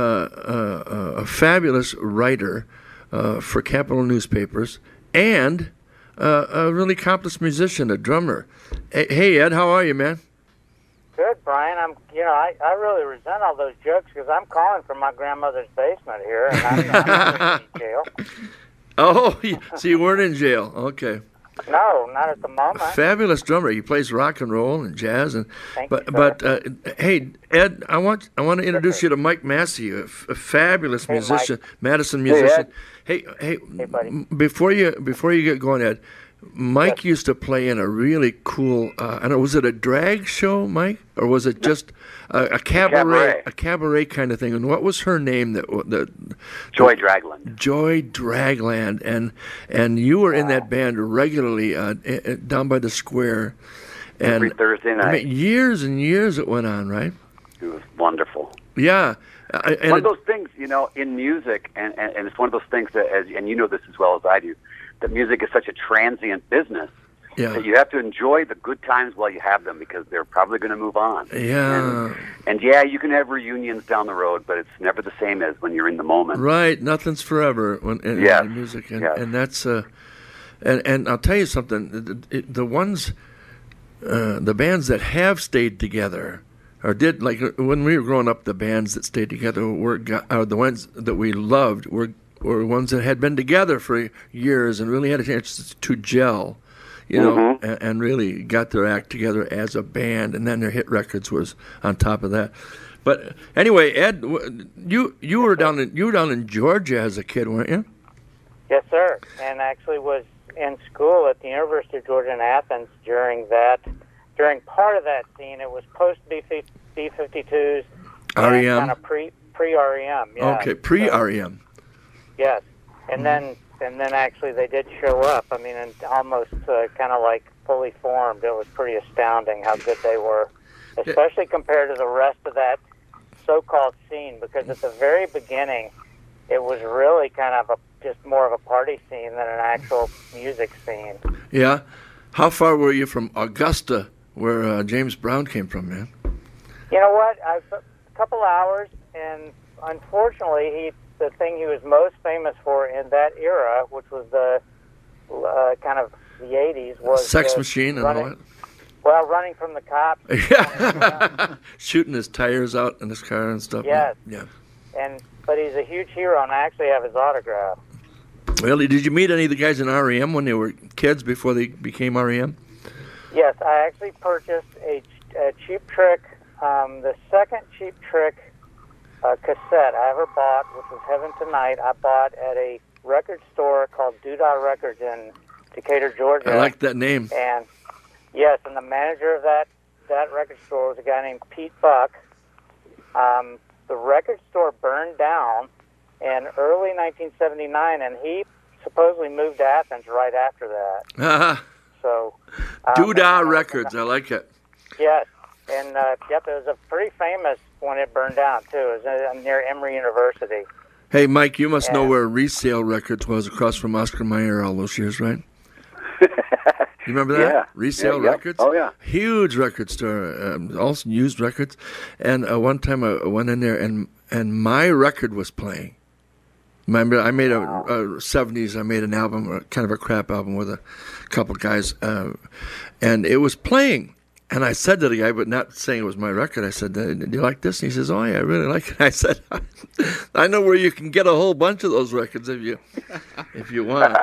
[SPEAKER 2] a, a fabulous writer uh, for Capital Newspapers and uh, a really accomplished musician, a drummer. Hey, Ed, how are you, man?
[SPEAKER 8] Good, Brian. I'm, you know, I, I really resent all those jokes because I'm calling from my grandmother's basement here, and I'm, I'm not in jail.
[SPEAKER 2] Oh, so you weren't in jail. Okay.
[SPEAKER 8] No, not at the moment.
[SPEAKER 2] Fabulous drummer. He plays rock and roll and jazz, and
[SPEAKER 8] Thank
[SPEAKER 2] but
[SPEAKER 8] you,
[SPEAKER 2] but uh, hey, Ed, I want I want to introduce you to Mike Massey, a, f- a fabulous
[SPEAKER 8] Hey,
[SPEAKER 2] musician,
[SPEAKER 8] Mike.
[SPEAKER 2] Madison musician. Hey, hey,
[SPEAKER 8] Hey, buddy.
[SPEAKER 2] m- before you before you get going, Ed, Mike
[SPEAKER 8] Yes.
[SPEAKER 2] used to play in a really cool. Uh, I don't know, was it a drag show, Mike, or was it just a, a cabaret,
[SPEAKER 5] Cabaret.
[SPEAKER 2] a cabaret kind of thing? And what was her name? That that
[SPEAKER 5] Joy Dragland.
[SPEAKER 2] Joy Dragland, and and you were in that band regularly uh, eh, eh, down by the square. And
[SPEAKER 5] Every Thursday night.
[SPEAKER 2] I mean, years and years it went on, right?
[SPEAKER 5] It was wonderful.
[SPEAKER 2] Yeah. I, and
[SPEAKER 5] one
[SPEAKER 2] it-
[SPEAKER 5] of those things, you know, in music, and, and, and it's one of those things that, as, and you know this as well as I do, that music is such a transient business
[SPEAKER 2] yeah.
[SPEAKER 5] that you have to enjoy the good times while you have them because they're probably going to move on.
[SPEAKER 2] Yeah.
[SPEAKER 5] And, and yeah, you can have reunions down the road, but it's never the same as when you're in the moment.
[SPEAKER 2] Right. Nothing's forever when, in,
[SPEAKER 5] Yes.
[SPEAKER 2] in music, and,
[SPEAKER 5] Yes.
[SPEAKER 2] and that's uh, and and I'll tell you something. The, the, the ones, uh, the bands that have stayed together, or did like when we were growing up, the bands that stayed together were go- are the ones that we loved were were ones that had been together for years and really had a chance to gel, you know,
[SPEAKER 5] Mhm.
[SPEAKER 2] and, and really got their act together as a band, and then their hit records was on top of that. But anyway, Ed, w- you you were down in you were down in Georgia as a kid, weren't you?
[SPEAKER 8] Yes, sir. And actually was in school at the University of Georgia in Athens during that, during part of that scene. It was post B fifty-twos.
[SPEAKER 2] R E M.
[SPEAKER 8] Kind of pre pre R E M. Yeah.
[SPEAKER 2] Okay, pre R E M.
[SPEAKER 8] Yes, and then and then actually they did show up. I mean, and almost uh, kind of like fully formed. It was pretty astounding how good they were, especially compared to the rest of that so-called scene. Because at the very beginning, it was really kind of a just more of a party scene than an actual music scene.
[SPEAKER 2] Yeah. How far were you from Augusta, where uh, James Brown came from, man?
[SPEAKER 8] You know what? I, a couple hours, and unfortunately, he the thing he was most famous for in that era, which was the uh, kind of the eighties, was
[SPEAKER 2] Sex
[SPEAKER 8] uh,
[SPEAKER 2] Machine and
[SPEAKER 8] running,
[SPEAKER 2] all that.
[SPEAKER 8] Well, running from the cops.
[SPEAKER 2] Yeah. Shooting his tires out in his car and stuff.
[SPEAKER 8] Yes.
[SPEAKER 2] Yeah.
[SPEAKER 8] And but he's a huge hero, and I actually have his autograph.
[SPEAKER 2] Really? Did you meet any of the guys in R E M when they were kids before they became R E M?
[SPEAKER 8] Yes, I actually purchased a, a Cheap Trick, um, the second Cheap Trick uh, cassette I ever bought, which was Heaven Tonight. I bought at a record store called Doodah Records in Decatur, Georgia.
[SPEAKER 2] I like that name.
[SPEAKER 8] And yes, and the manager of that that record store was a guy named Pete Buck. Um, the record store burned down in early nineteen seventy-nine, and he supposedly moved to Athens right after that.
[SPEAKER 2] Ah,
[SPEAKER 8] So, um,
[SPEAKER 2] Doodah
[SPEAKER 8] and-
[SPEAKER 2] Records. I like it.
[SPEAKER 8] Yes, and uh, yep, it was a pretty famous when it burned down too. It was uh, near Emory University.
[SPEAKER 2] Hey, Mike, you must know
[SPEAKER 8] Yeah.
[SPEAKER 2] where Resale Records was across from Oscar Mayer all those years, right? You remember that?
[SPEAKER 5] Yeah.
[SPEAKER 2] Resale
[SPEAKER 5] Yeah, yeah.
[SPEAKER 2] Records?
[SPEAKER 5] Oh, yeah.
[SPEAKER 2] Huge record store, um, also used records. And uh, one time I went in there and and my record was playing. Remember, I made a, a seventies, I made an album, a, kind of a crap album with a couple guys, uh, and it was playing. And I said to the guy, but not saying it was my record, I said, do you like this? And he says, oh, yeah, I really like it. I said, I know where you can get a whole bunch of those records if you if you want.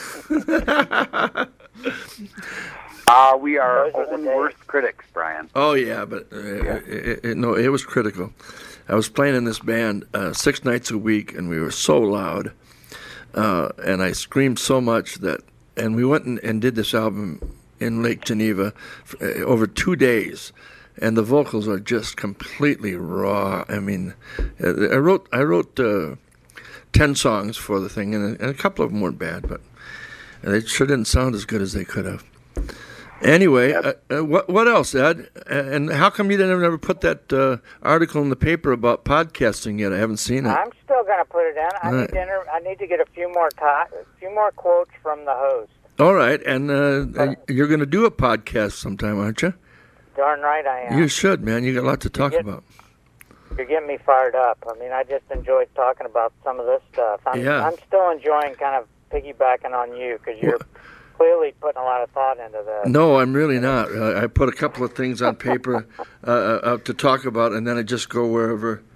[SPEAKER 5] Uh, we are
[SPEAKER 8] Those were the
[SPEAKER 5] own
[SPEAKER 8] days.
[SPEAKER 5] worst critics, Brian.
[SPEAKER 2] Oh, yeah, but uh, it, it, it, no, it was critical. I was playing in this band uh, six nights a week, and we were so loud, uh, and I screamed so much that, and we went and, and did this album in Lake Geneva for, uh, over two days, and the vocals are just completely raw. I mean, uh, I wrote I wrote uh, ten songs for the thing, and a, and a couple of them weren't bad, but they sure didn't sound as good as they could have. Anyway, uh, uh, what what else, Ed? Uh, and how come you didn't ever put that uh, article in the paper about podcasting yet? I haven't seen it.
[SPEAKER 8] I'm still going to put it in. I
[SPEAKER 2] All
[SPEAKER 8] need
[SPEAKER 2] right.
[SPEAKER 8] to enter, I need to get a few more to- a few more quotes from the host.
[SPEAKER 2] All right, and uh, you're going to do a podcast sometime, aren't you?
[SPEAKER 8] Darn right I am.
[SPEAKER 2] You should, man. You got a lot to talk
[SPEAKER 8] get-
[SPEAKER 2] about.
[SPEAKER 8] You're getting me fired up. I mean, I just enjoyed talking about some of this stuff. I'm,
[SPEAKER 2] Yeah.
[SPEAKER 8] I'm still enjoying kind of piggybacking on you because you're clearly putting a lot of thought into this.
[SPEAKER 2] No, I'm really not. Uh, I put a couple of things on paper uh, uh, to talk about, and then I just go wherever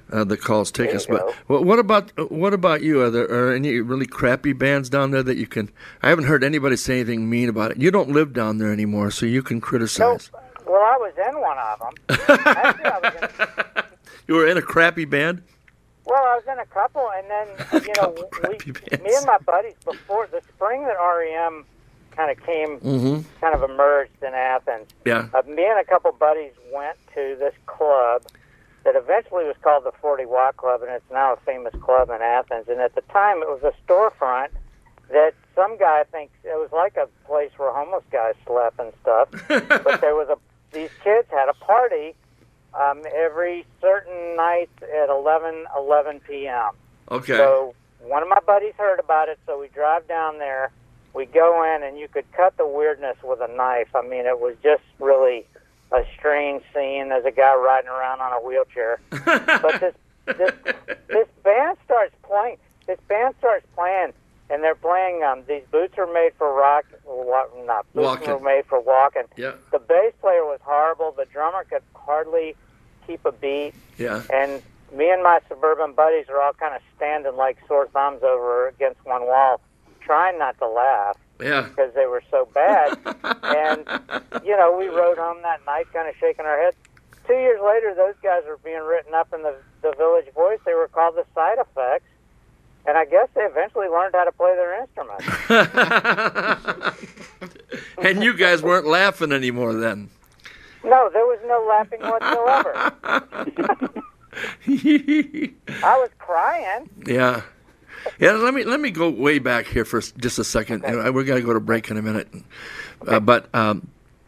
[SPEAKER 2] uh, the calls take
[SPEAKER 8] There
[SPEAKER 2] us.
[SPEAKER 8] you
[SPEAKER 2] But
[SPEAKER 8] go.
[SPEAKER 2] what, what about what about you? Are there are any really crappy bands down there that you can? I haven't heard anybody say anything mean about it. You don't live down there anymore, so you can
[SPEAKER 8] Nope.
[SPEAKER 2] criticize.
[SPEAKER 8] Well, I was in one of them. Actually, I was in,
[SPEAKER 2] You were in a crappy band.
[SPEAKER 8] well, I was in a couple, and then you know,
[SPEAKER 2] Couple crappy
[SPEAKER 8] we,
[SPEAKER 2] bands.
[SPEAKER 8] me and my buddies before the spring that R E M kind of came,
[SPEAKER 2] Mm-hmm.
[SPEAKER 8] kind of emerged in Athens.
[SPEAKER 2] Yeah.
[SPEAKER 8] Uh, me and a couple buddies went to this club that eventually was called the forty Watt Club, and it's now a famous club in Athens. And at the time, it was a storefront that some guy thinks it was like a place where homeless guys slept and stuff. But there was a these kids had a party um, every certain night at eleven eleven p.m.
[SPEAKER 2] Okay.
[SPEAKER 8] So one of my buddies heard about it, so we drive down there. We go in, and you could cut the weirdness with a knife. I mean, it was just really a strange scene. There's a guy riding around on a wheelchair. But this, this this band starts playing. This band starts playing, and they're playing. Um, these boots are made for rock. Wa- not boots
[SPEAKER 2] Walking.
[SPEAKER 8] were made for walking.
[SPEAKER 2] Yeah.
[SPEAKER 8] The bass player was horrible. The drummer could hardly keep a beat.
[SPEAKER 2] Yeah.
[SPEAKER 8] And me and my suburban buddies are all kind of standing like sore thumbs over against one wall, trying not to laugh
[SPEAKER 2] Yeah.
[SPEAKER 8] because they were so bad. And, you know, we rode home that night kind of shaking our heads. Two years later, those guys were being written up in the, the Village Voice. They were called the Side Effects. And I guess they eventually learned how to play their instruments.
[SPEAKER 2] And you guys weren't laughing anymore then.
[SPEAKER 8] No, there was no laughing whatsoever. I was crying.
[SPEAKER 2] Yeah. Yeah, let me let me go way back here for s- just a second.
[SPEAKER 8] Okay.
[SPEAKER 2] Uh, We're going to go to break in a minute. Uh, but um,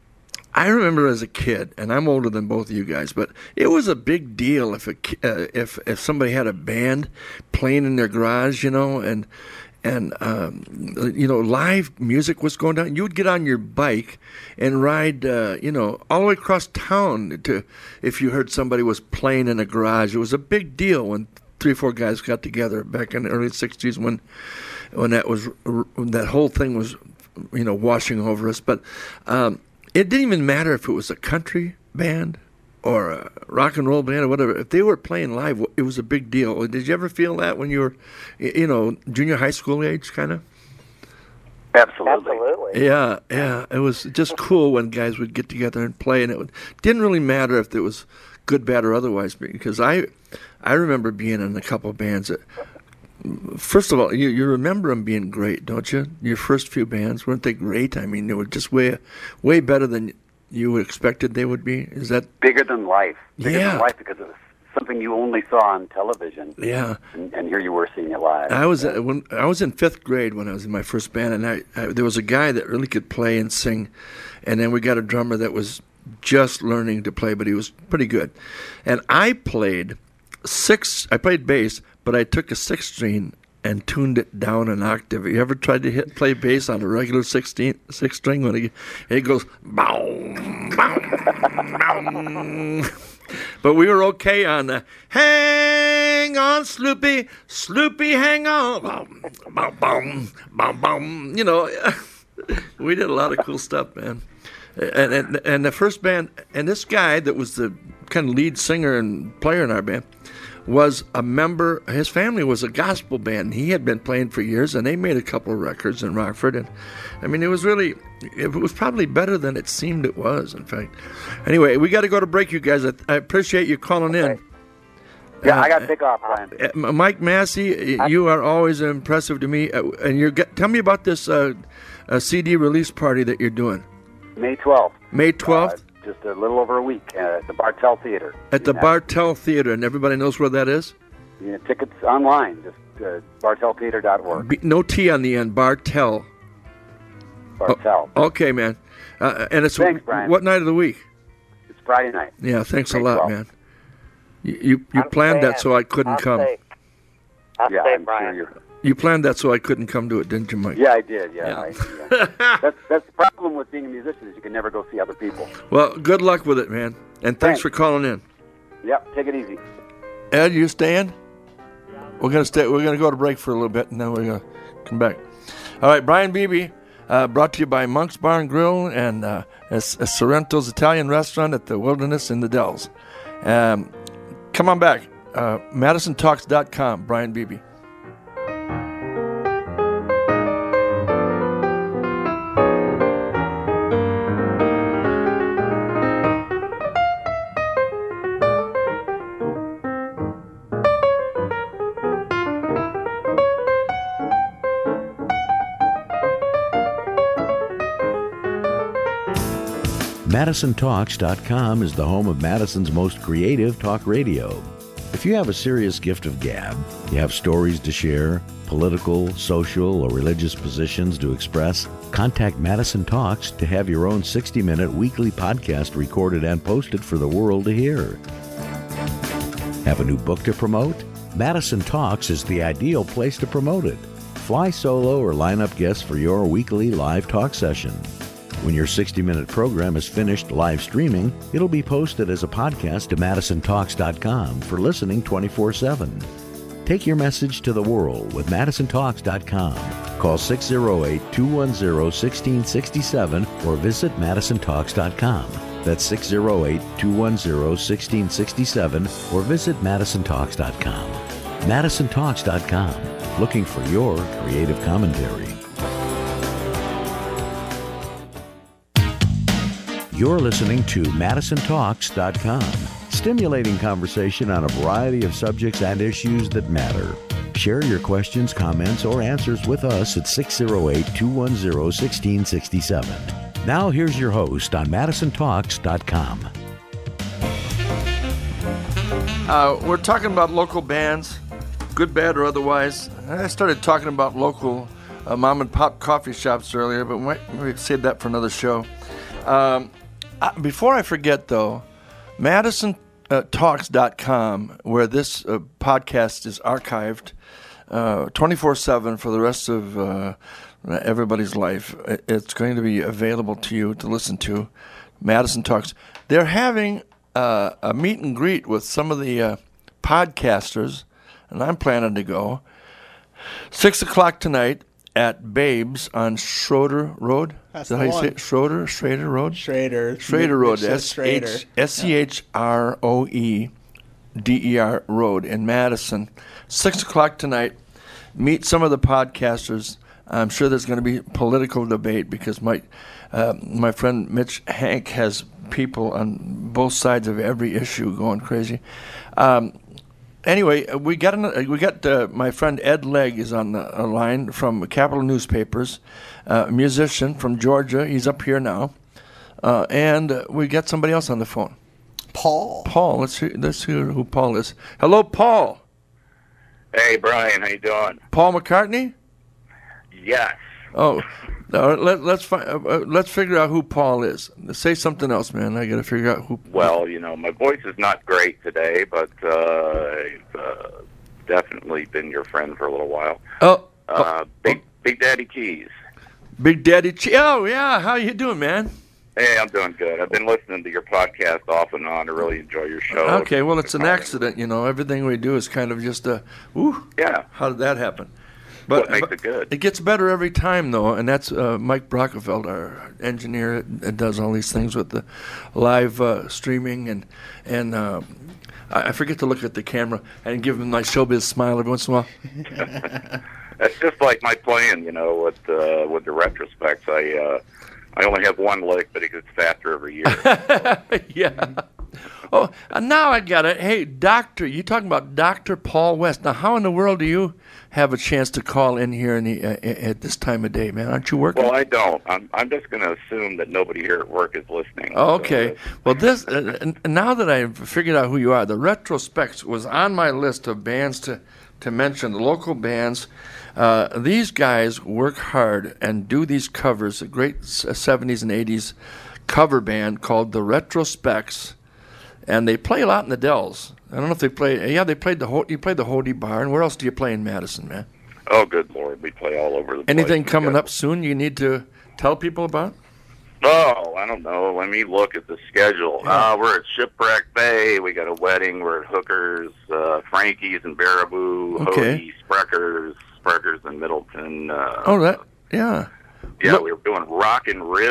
[SPEAKER 2] I remember as a kid, and I'm older than both of you guys, but it was a big deal if a, ki- uh, if if somebody had a band playing in their garage, you know, and and um, you know, live music was going down. You would get on your bike and ride, uh, you know, all the way across town to if you heard somebody was playing in a garage. It was a big deal when three or four guys got together back in the early sixties when when that was when that whole thing was, you know, washing over us. But um, it didn't even matter if it was a country band or a rock and roll band or whatever. If they were playing live, it was a big deal. Did you ever feel that when you were, you know, junior high school age, kind of?
[SPEAKER 5] Absolutely.
[SPEAKER 8] Absolutely.
[SPEAKER 2] Yeah, yeah. It was just cool when guys would get together and play, and it would, didn't really matter if it was good, bad, or otherwise. Because I, I remember being in a couple of bands that, first of all, you you remember them being great, don't you? Your first few bands, weren't they great? I mean, they were just way, way better than you expected they would be. Is that?
[SPEAKER 5] Bigger than life. Bigger
[SPEAKER 2] Yeah.
[SPEAKER 5] than life because it was something you only saw on television.
[SPEAKER 2] Yeah.
[SPEAKER 5] And, and here you were seeing it live.
[SPEAKER 2] I was uh, when I was in fifth grade when I was in my first band, and I, I there was a guy that really could play and sing, and then we got a drummer that was just learning to play, but he was pretty good. And I played six. I played bass, but I took a six string and tuned it down an octave. You ever tried to hit play bass on a regular sixteen six string when it, it goes boom, boom, boom. But we were okay on the hang on, Sloopy, Sloopy, hang on, boom, boom, boom, boom, boom. You know, we did a lot of cool stuff, man. And, and and the first band, and this guy that was the kind of lead singer and player in our band was a member. His family was a gospel band. He had been playing for years, and they made a couple of records in Rockford. And I mean, it was really, it was probably better than it seemed it was. In fact, anyway, we got to go to break, you guys. I, I appreciate you calling in.
[SPEAKER 5] Yeah,
[SPEAKER 2] Uh,
[SPEAKER 5] I got to take off, Brian.
[SPEAKER 2] Uh, Mike Massey, you are always impressive to me. Uh, and you're get, tell me about this uh, uh, C D release party that you're doing.
[SPEAKER 5] May twelfth.
[SPEAKER 2] May twelfth.
[SPEAKER 5] Uh, just a little over a week uh, at the Bartell Theater.
[SPEAKER 2] At the
[SPEAKER 5] Yeah.
[SPEAKER 2] Bartell Theater, and everybody knows where that is?
[SPEAKER 5] Yeah, tickets online, just uh, bartell theater dot org.
[SPEAKER 2] B- no T on the end, Bartell.
[SPEAKER 5] Bartell.
[SPEAKER 2] Oh, okay, man. Uh, and it's
[SPEAKER 5] Thanks, Brian.
[SPEAKER 2] what night of the week?
[SPEAKER 5] It's Friday night.
[SPEAKER 2] Yeah, thanks a
[SPEAKER 5] May
[SPEAKER 2] lot,
[SPEAKER 5] twelfth.
[SPEAKER 2] man. You you, you
[SPEAKER 8] I'm
[SPEAKER 2] planned that
[SPEAKER 8] staying.
[SPEAKER 2] so I couldn't
[SPEAKER 8] I'll
[SPEAKER 2] come.
[SPEAKER 8] Stay. I'll
[SPEAKER 5] Yeah,
[SPEAKER 8] stay,
[SPEAKER 5] I'm
[SPEAKER 8] Brian.
[SPEAKER 5] sure you're...
[SPEAKER 2] You planned that so I couldn't come to it, didn't you, Mike?
[SPEAKER 5] Yeah, I did. Yeah,
[SPEAKER 2] Yeah.
[SPEAKER 5] I, yeah. that's that's the problem with being a musician is you can never go see other people.
[SPEAKER 2] Well, good luck with it, man. And thanks,
[SPEAKER 5] Thanks.
[SPEAKER 2] for calling in.
[SPEAKER 5] Yep, take it easy.
[SPEAKER 2] Ed, you staying? We're gonna stay. We're gonna go to break for a little bit, and then we're gonna come back. All right, Brian Beebe, uh, brought to you by Monk's Barn Grill and uh, a, a Sorrento's Italian Restaurant at the Wilderness in the Dells. Um, come on back. uh, Madison Talks dot com, Brian Beebe.
[SPEAKER 6] Madison Talks dot com is the home of Madison's most creative talk radio. If you have a serious gift of gab, you have stories to share, political, social, or religious positions to express, contact Madison Talks to have your own sixty-minute weekly podcast recorded and posted for the world to hear. Have a new book to promote? Madison Talks is the ideal place to promote it. Fly solo or line up guests for your weekly live talk session. When your sixty-minute program is finished live streaming, it'll be posted as a podcast to Madison Talks dot com for listening twenty-four seven. Take your message to the world with Madison Talks dot com. Call six oh eight, two one oh, one six six seven or visit Madison Talks dot com. That's six oh eight, two one oh, one six six seven or visit Madison Talks dot com. Madison Talks dot com, looking for your creative commentary. You're listening to Madison Talks dot com, stimulating conversation on a variety of subjects and issues that matter. Share your questions, comments, or answers with us at six oh eight, two one oh, one six six seven. Now here's your host on Madison Talks dot com.
[SPEAKER 2] Uh, we're talking about local bands, good, bad, or otherwise. I started talking about local uh, mom and pop coffee shops earlier, but we might maybe save that for another show. Um, Uh, before I forget, though, Madison Talks dot com, where this uh, podcast is archived uh, twenty-four seven for the rest of uh, everybody's life. It's going to be available to you to listen to. Madison Talks. They're having uh, a meet and greet with some of the uh, podcasters, and I'm planning to go. Six o'clock tonight at Babes on Schroeder Road.
[SPEAKER 3] That's
[SPEAKER 2] Is that
[SPEAKER 3] the
[SPEAKER 2] how you
[SPEAKER 3] one.
[SPEAKER 2] say it? Schroeder? Schrader Road?
[SPEAKER 3] Schrader.
[SPEAKER 2] Schrader Road.
[SPEAKER 3] Mitch says Schrader.
[SPEAKER 2] S C H R O E D E R Road in Madison. Six o'clock tonight. Meet some of the podcasters. I'm sure there's going to be political debate because my, uh, my friend Mitch Hank has people on both sides of every issue going crazy. Um, Anyway, we got an, we got uh, my friend Ed Legg is on the uh, line from Capital Newspapers, uh, a musician from Georgia. He's up here now, uh, and uh, we got somebody else on the phone.
[SPEAKER 3] Paul.
[SPEAKER 2] Paul, let's hear, let's hear who Paul is. Hello, Paul.
[SPEAKER 9] Hey, Brian, how you doing?
[SPEAKER 2] Paul McCartney.
[SPEAKER 9] Yes.
[SPEAKER 2] Oh, uh, let, let's fi- uh, uh, let's figure out who Paul is. Say something else, man. I got to figure out who.
[SPEAKER 9] Well, you know, my voice is not great today, but uh, I've uh, definitely been your friend for a little while.
[SPEAKER 2] Oh,
[SPEAKER 9] uh, Big Big Daddy Keys.
[SPEAKER 2] Big Daddy. Ch- oh, yeah. How you doing, man?
[SPEAKER 9] Hey, I'm doing good. I've been listening to your podcast off and on. I really enjoy your show.
[SPEAKER 2] Okay, well, it's an accident, you know. Everything we do is kind of just a, ooh,
[SPEAKER 9] yeah.
[SPEAKER 2] How did that happen?
[SPEAKER 9] But what makes it good?
[SPEAKER 2] It gets better every time, though, and that's uh, Mike Brockefeld, our engineer, that does all these things with the live uh, streaming, and and uh, I I forget to look at the camera and give him my showbiz smile every once in a while.
[SPEAKER 9] That's just like my playing, you know, with uh, with the retrospects. I uh, I only have one lick, but it gets faster every year.
[SPEAKER 2] Yeah. Oh, and now I got it. Hey, Doctor, you talking about Doctor Paul West. Now, how in the world do you have a chance to call in here in the, uh, at this time of day, man? Aren't you working?
[SPEAKER 9] Well, I don't. I'm, I'm just going to assume that nobody here at work is listening.
[SPEAKER 2] Oh, okay.
[SPEAKER 9] So,
[SPEAKER 2] well, this uh, and now that I've figured out who you are, the Retrospects was on my list of bands to, to mention, the local bands. Uh, these guys work hard and do these covers, a great seventies and eighties cover band called the Retrospects. And they play a lot in the Dells. I don't know if they play. Yeah, they played the Ho- you played the Hody Bar. And where else do you play in Madison, man?
[SPEAKER 9] Oh, good Lord, we play all over the place.
[SPEAKER 2] Anything coming up soon you need to tell people about?
[SPEAKER 9] Oh, I don't know. Let me look at the schedule.
[SPEAKER 2] Yeah.
[SPEAKER 9] Uh, we're at Shipwreck Bay. We got a wedding. We're at Hookers, uh, Frankie's in Baraboo,
[SPEAKER 2] Okay.
[SPEAKER 9] Hody, Spreckers, Spreckers in Middleton. Uh,
[SPEAKER 2] Oh, that yeah.
[SPEAKER 9] yeah,
[SPEAKER 2] Look-
[SPEAKER 9] we were doing Rock and Ribs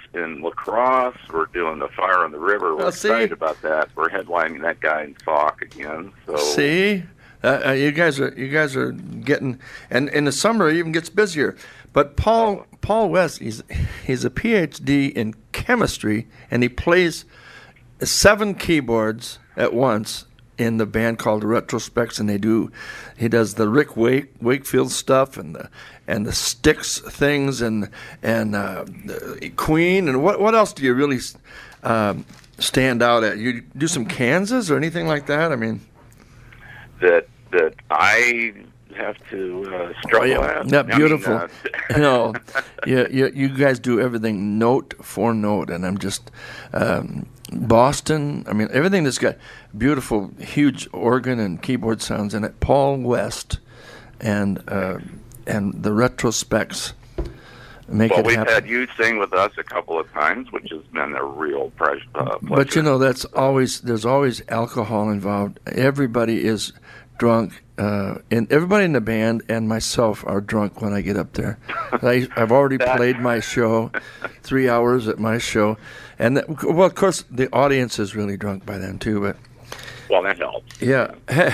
[SPEAKER 9] in lacrosse. We're doing the Fire on the River. We're
[SPEAKER 2] Oh, see?
[SPEAKER 9] excited about that. We're headlining that guy in Sauk again. So
[SPEAKER 2] See, uh, uh, you guys are you guys are getting, and in the summer it even gets busier. But Paul Paul West, he's he's a P H D in chemistry, and he plays seven keyboards at once in the band called Retrospects, and they do he does the Rick Wake Wakefield stuff and the and the Styx things and and uh, the Queen, and what what else do you really um, stand out at? You do some Kansas or anything like that? I mean,
[SPEAKER 9] that that I have to uh, struggle
[SPEAKER 2] oh, yeah.
[SPEAKER 9] at.
[SPEAKER 2] Yeah,
[SPEAKER 9] I mean,
[SPEAKER 2] beautiful.
[SPEAKER 9] uh,
[SPEAKER 2] no, you, you you guys do everything note for note, and I'm just um, Boston. I mean, everything that's got beautiful, huge organ and keyboard sounds in it. Paul West and uh, and the Retrospects make
[SPEAKER 9] well,
[SPEAKER 2] it
[SPEAKER 9] we've
[SPEAKER 2] happen.
[SPEAKER 9] had you sing with us a couple of times, which has been a real pre- uh, pleasure.
[SPEAKER 2] But you know, that's always there's always alcohol involved. Everybody is drunk, uh, and everybody in the band and myself are drunk when I get up there. I, I've already played my show, three hours at my show, and that, well, of course, the audience is really drunk by then too. But
[SPEAKER 9] well, that helps.
[SPEAKER 2] yeah.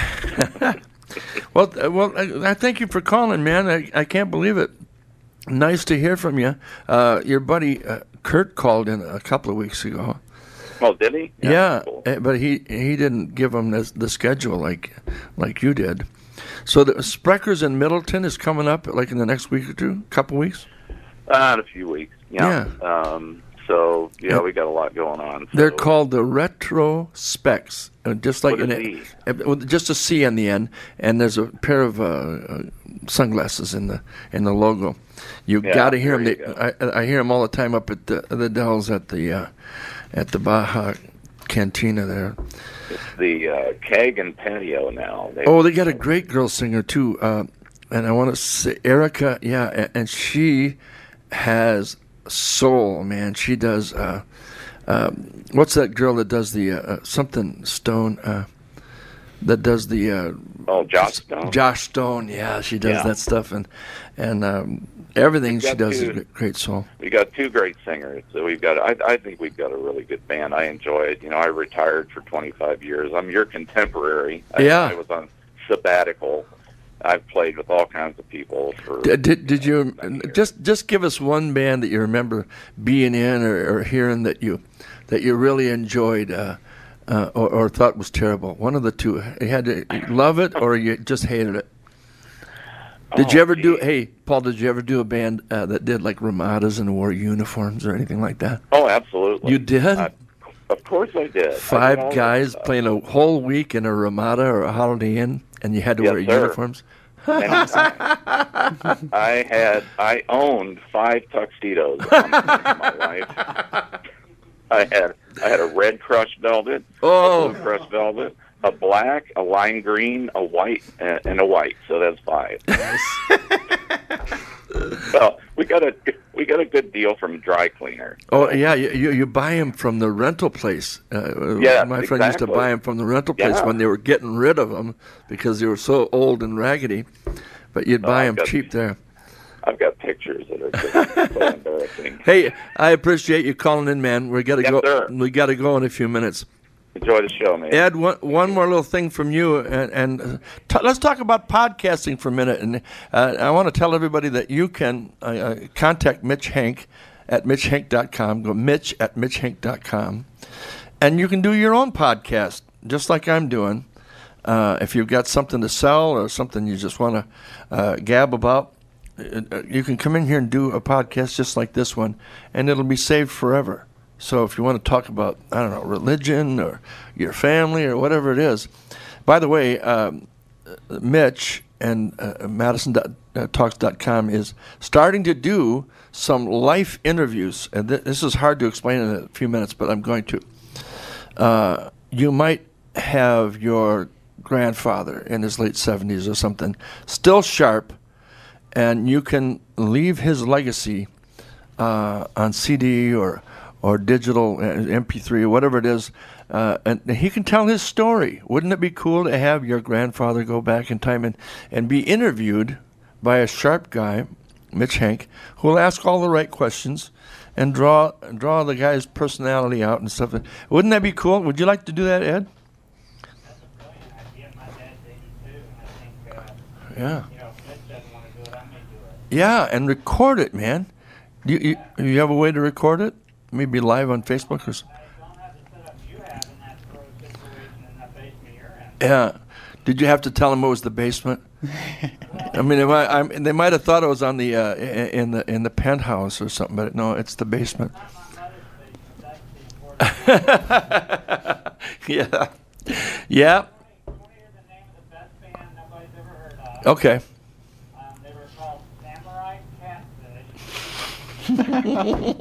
[SPEAKER 2] well, uh, well, I, I thank you for calling, man. I, I can't believe it. Nice to hear from you. Uh, your buddy uh, Kurt called in a couple of weeks ago.
[SPEAKER 9] Oh, did he?
[SPEAKER 2] Yeah,
[SPEAKER 9] cool.
[SPEAKER 2] uh, but he he didn't give him the, the schedule like like you did. So the Spreckers in Middleton is coming up like in the next week or two, couple weeks.
[SPEAKER 9] Uh, in a few weeks. Yeah. Um, so yeah,
[SPEAKER 2] Yeah.
[SPEAKER 9] we got a lot going on. So.
[SPEAKER 2] They're called the Retro Specs, uh, just like
[SPEAKER 9] With
[SPEAKER 2] in
[SPEAKER 9] a
[SPEAKER 2] it,
[SPEAKER 9] Z.
[SPEAKER 2] uh, with just a C on the end, and there's a pair of uh, uh, sunglasses in the in the logo. You
[SPEAKER 9] Yeah,
[SPEAKER 2] got to hear them.
[SPEAKER 9] there
[SPEAKER 2] They,
[SPEAKER 9] you
[SPEAKER 2] I, I hear them all the time up at the the Dells at the uh, at the Baja Cantina there.
[SPEAKER 9] It's the uh, keg and patio now. They,
[SPEAKER 2] Oh, they got a great girl singer too, uh, and I want to say Erica. Yeah, and, and she has soul, man. She does. Uh, um, what's that girl that does the uh, uh, something Stone? Uh, that does the uh,
[SPEAKER 9] oh, Josh Stone.
[SPEAKER 2] Josh Stone. Yeah, she does
[SPEAKER 9] Yeah.
[SPEAKER 2] that stuff, and and um, everything
[SPEAKER 9] We've
[SPEAKER 2] she
[SPEAKER 9] got
[SPEAKER 2] does
[SPEAKER 9] two-
[SPEAKER 2] is great, great soul.
[SPEAKER 9] We got two great singers. So we've got. I, I think we've got a really good band. I enjoy it. You know, I retired for twenty-five years. I'm your contemporary. I,
[SPEAKER 2] Yeah.
[SPEAKER 9] I was on sabbatical. I've played with all kinds of people for.
[SPEAKER 2] Did, did did you
[SPEAKER 9] many years.
[SPEAKER 2] just just give us one band that you remember being in or, or hearing that you that you really enjoyed uh, uh, or, or thought was terrible? One of the two. You had to love it or you just hated it. Did
[SPEAKER 9] Oh,
[SPEAKER 2] you ever do?
[SPEAKER 9] gee.
[SPEAKER 2] Hey, Paul, did you ever do a band uh, that did like Ramadas and wore uniforms or anything like that?
[SPEAKER 9] Oh, absolutely.
[SPEAKER 2] You did?
[SPEAKER 9] I, of course I did. I did
[SPEAKER 2] Five
[SPEAKER 9] all that
[SPEAKER 2] guys
[SPEAKER 9] stuff.
[SPEAKER 2] playing a whole week in a Ramada or a Holiday Inn, and you had to
[SPEAKER 9] Yes,
[SPEAKER 2] wear
[SPEAKER 9] sir.
[SPEAKER 2] uniforms.
[SPEAKER 9] Anytime. I had I owned five tuxedos on my life. I had I had a red crushed velvet,
[SPEAKER 2] Oh.
[SPEAKER 9] a blue crushed velvet, a black, a lime green, a white, and, and a white. So that's five. Well, we got a we got a good deal from a dry cleaner.
[SPEAKER 2] Oh yeah, you you, you buy them from the rental place. Uh,
[SPEAKER 9] Yeah,
[SPEAKER 2] my friend used to
[SPEAKER 9] exactly.
[SPEAKER 2] buy them from the rental place
[SPEAKER 9] Yeah.
[SPEAKER 2] when they were getting rid of them because they were so old and raggedy. But you'd
[SPEAKER 9] Oh,
[SPEAKER 2] buy
[SPEAKER 9] I've
[SPEAKER 2] them
[SPEAKER 9] got-
[SPEAKER 2] cheap there.
[SPEAKER 9] I've got pictures that are just so embarrassing.
[SPEAKER 2] Hey, I appreciate you calling in, man. We got to
[SPEAKER 9] Yes,
[SPEAKER 2] go.
[SPEAKER 9] sir.
[SPEAKER 2] We got to go in a few minutes.
[SPEAKER 9] Enjoy the show, man.
[SPEAKER 2] Ed, one, one more little thing from you, and, and uh, t- let's talk about podcasting for a minute. And uh, I want to tell everybody that you can uh, uh, contact Mitch Hank at mitch hank dot com. Go Mitch at mitch hank dot com, and you can do your own podcast, just like I'm doing. Uh, if you've got something to sell or something you just want to uh, gab about, uh, you can come in here and do a podcast just like this one, and it'll be saved forever. So if you want to talk about, I don't know, religion or your family or whatever it is. By the way, um, Mitch and uh, Madison Talks dot com is starting to do some life interviews. And th- this is hard to explain in a few minutes, but I'm going to. Uh, you might have your grandfather in his late seventies or something still sharp, and you can leave his legacy uh, on C D or or digital uh, M P three or whatever it is, uh, and he can tell his story. Wouldn't it be cool to have your grandfather go back in time and, and be interviewed by a sharp guy, Mitch Hank, who will ask all the right questions, and draw draw the guy's personality out and stuff. Wouldn't that be cool? Would you like to do that, Ed?
[SPEAKER 4] That's a brilliant idea. My dad's eighty-two, and I think, uh,
[SPEAKER 2] Yeah.
[SPEAKER 4] you know, if Mitch doesn't want to do it, I may do it.
[SPEAKER 2] Yeah, and record it, man. You, you you have a way to record it? Maybe live on Facebook or something?
[SPEAKER 4] I don't have the setup you have in that sort of situation in that basement you're in.
[SPEAKER 2] Yeah. Did you have to tell them it was the basement? I mean, it might, I, they might have thought it was on the uh, in the in the penthouse or something, but no, it's the basement.
[SPEAKER 4] Not my mother's basement. That's the important.
[SPEAKER 2] Yeah, yeah.
[SPEAKER 4] You want to hear the name of the best band nobody's ever heard of?
[SPEAKER 2] Okay.
[SPEAKER 4] Um, they were called Samurai Catfish. They're gonna run it.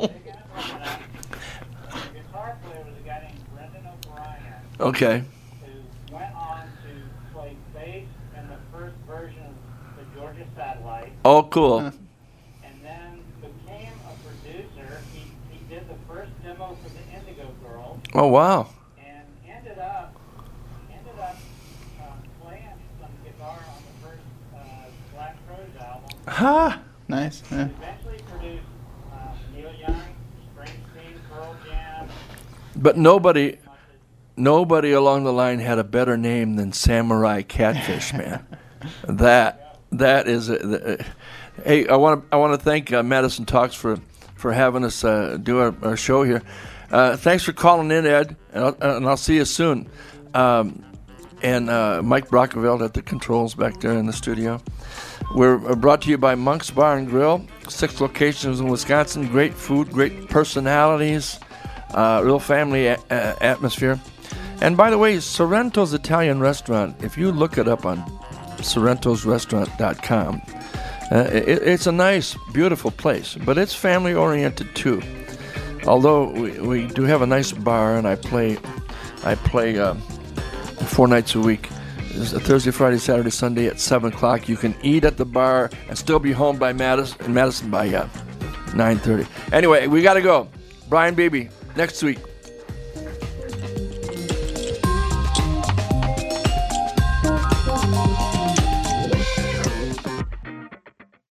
[SPEAKER 4] The guitar player was a guy named Brendan O'Brien,
[SPEAKER 2] Okay.
[SPEAKER 4] who went on to play bass in the first version of the Georgia Satellite,
[SPEAKER 2] Oh, cool.
[SPEAKER 4] and then became a producer. He, he did the first demo for the Indigo Girls,
[SPEAKER 2] Oh, wow.
[SPEAKER 4] and ended up ended up um, playing some guitar on the first uh, Black Crowes album.
[SPEAKER 2] Ha.
[SPEAKER 3] Nice. Yeah.
[SPEAKER 4] Eventually produced um, Neil Young, Springsteen, Pearl Jam.
[SPEAKER 2] But nobody, nobody along the line had a better name than Samurai Catfish, man. that that is. A, the, hey, I want to I want to thank uh, Madison Talks for for having us uh, do our, our show here. Uh, thanks for calling in, Ed, and I'll, and I'll see you soon. Um, and uh, Mike Brockeveld at the controls back there in the studio. We're brought to you by Monk's Bar and Grill. Six locations in Wisconsin. Great food, great personalities, uh, real family a- a- atmosphere. And by the way, Sorrento's Italian Restaurant, if you look it up on sorrentos restaurant dot com, uh, it, it's a nice, beautiful place, but it's family-oriented too. Although we, we do have a nice bar, and I play, I play uh, four nights a week. It's a Thursday, Friday, Saturday, Sunday at seven o'clock. You can eat at the bar and still be home by Madison, Madison by uh, nine thirty. Anyway, we got to go. Brian Beebe, next week.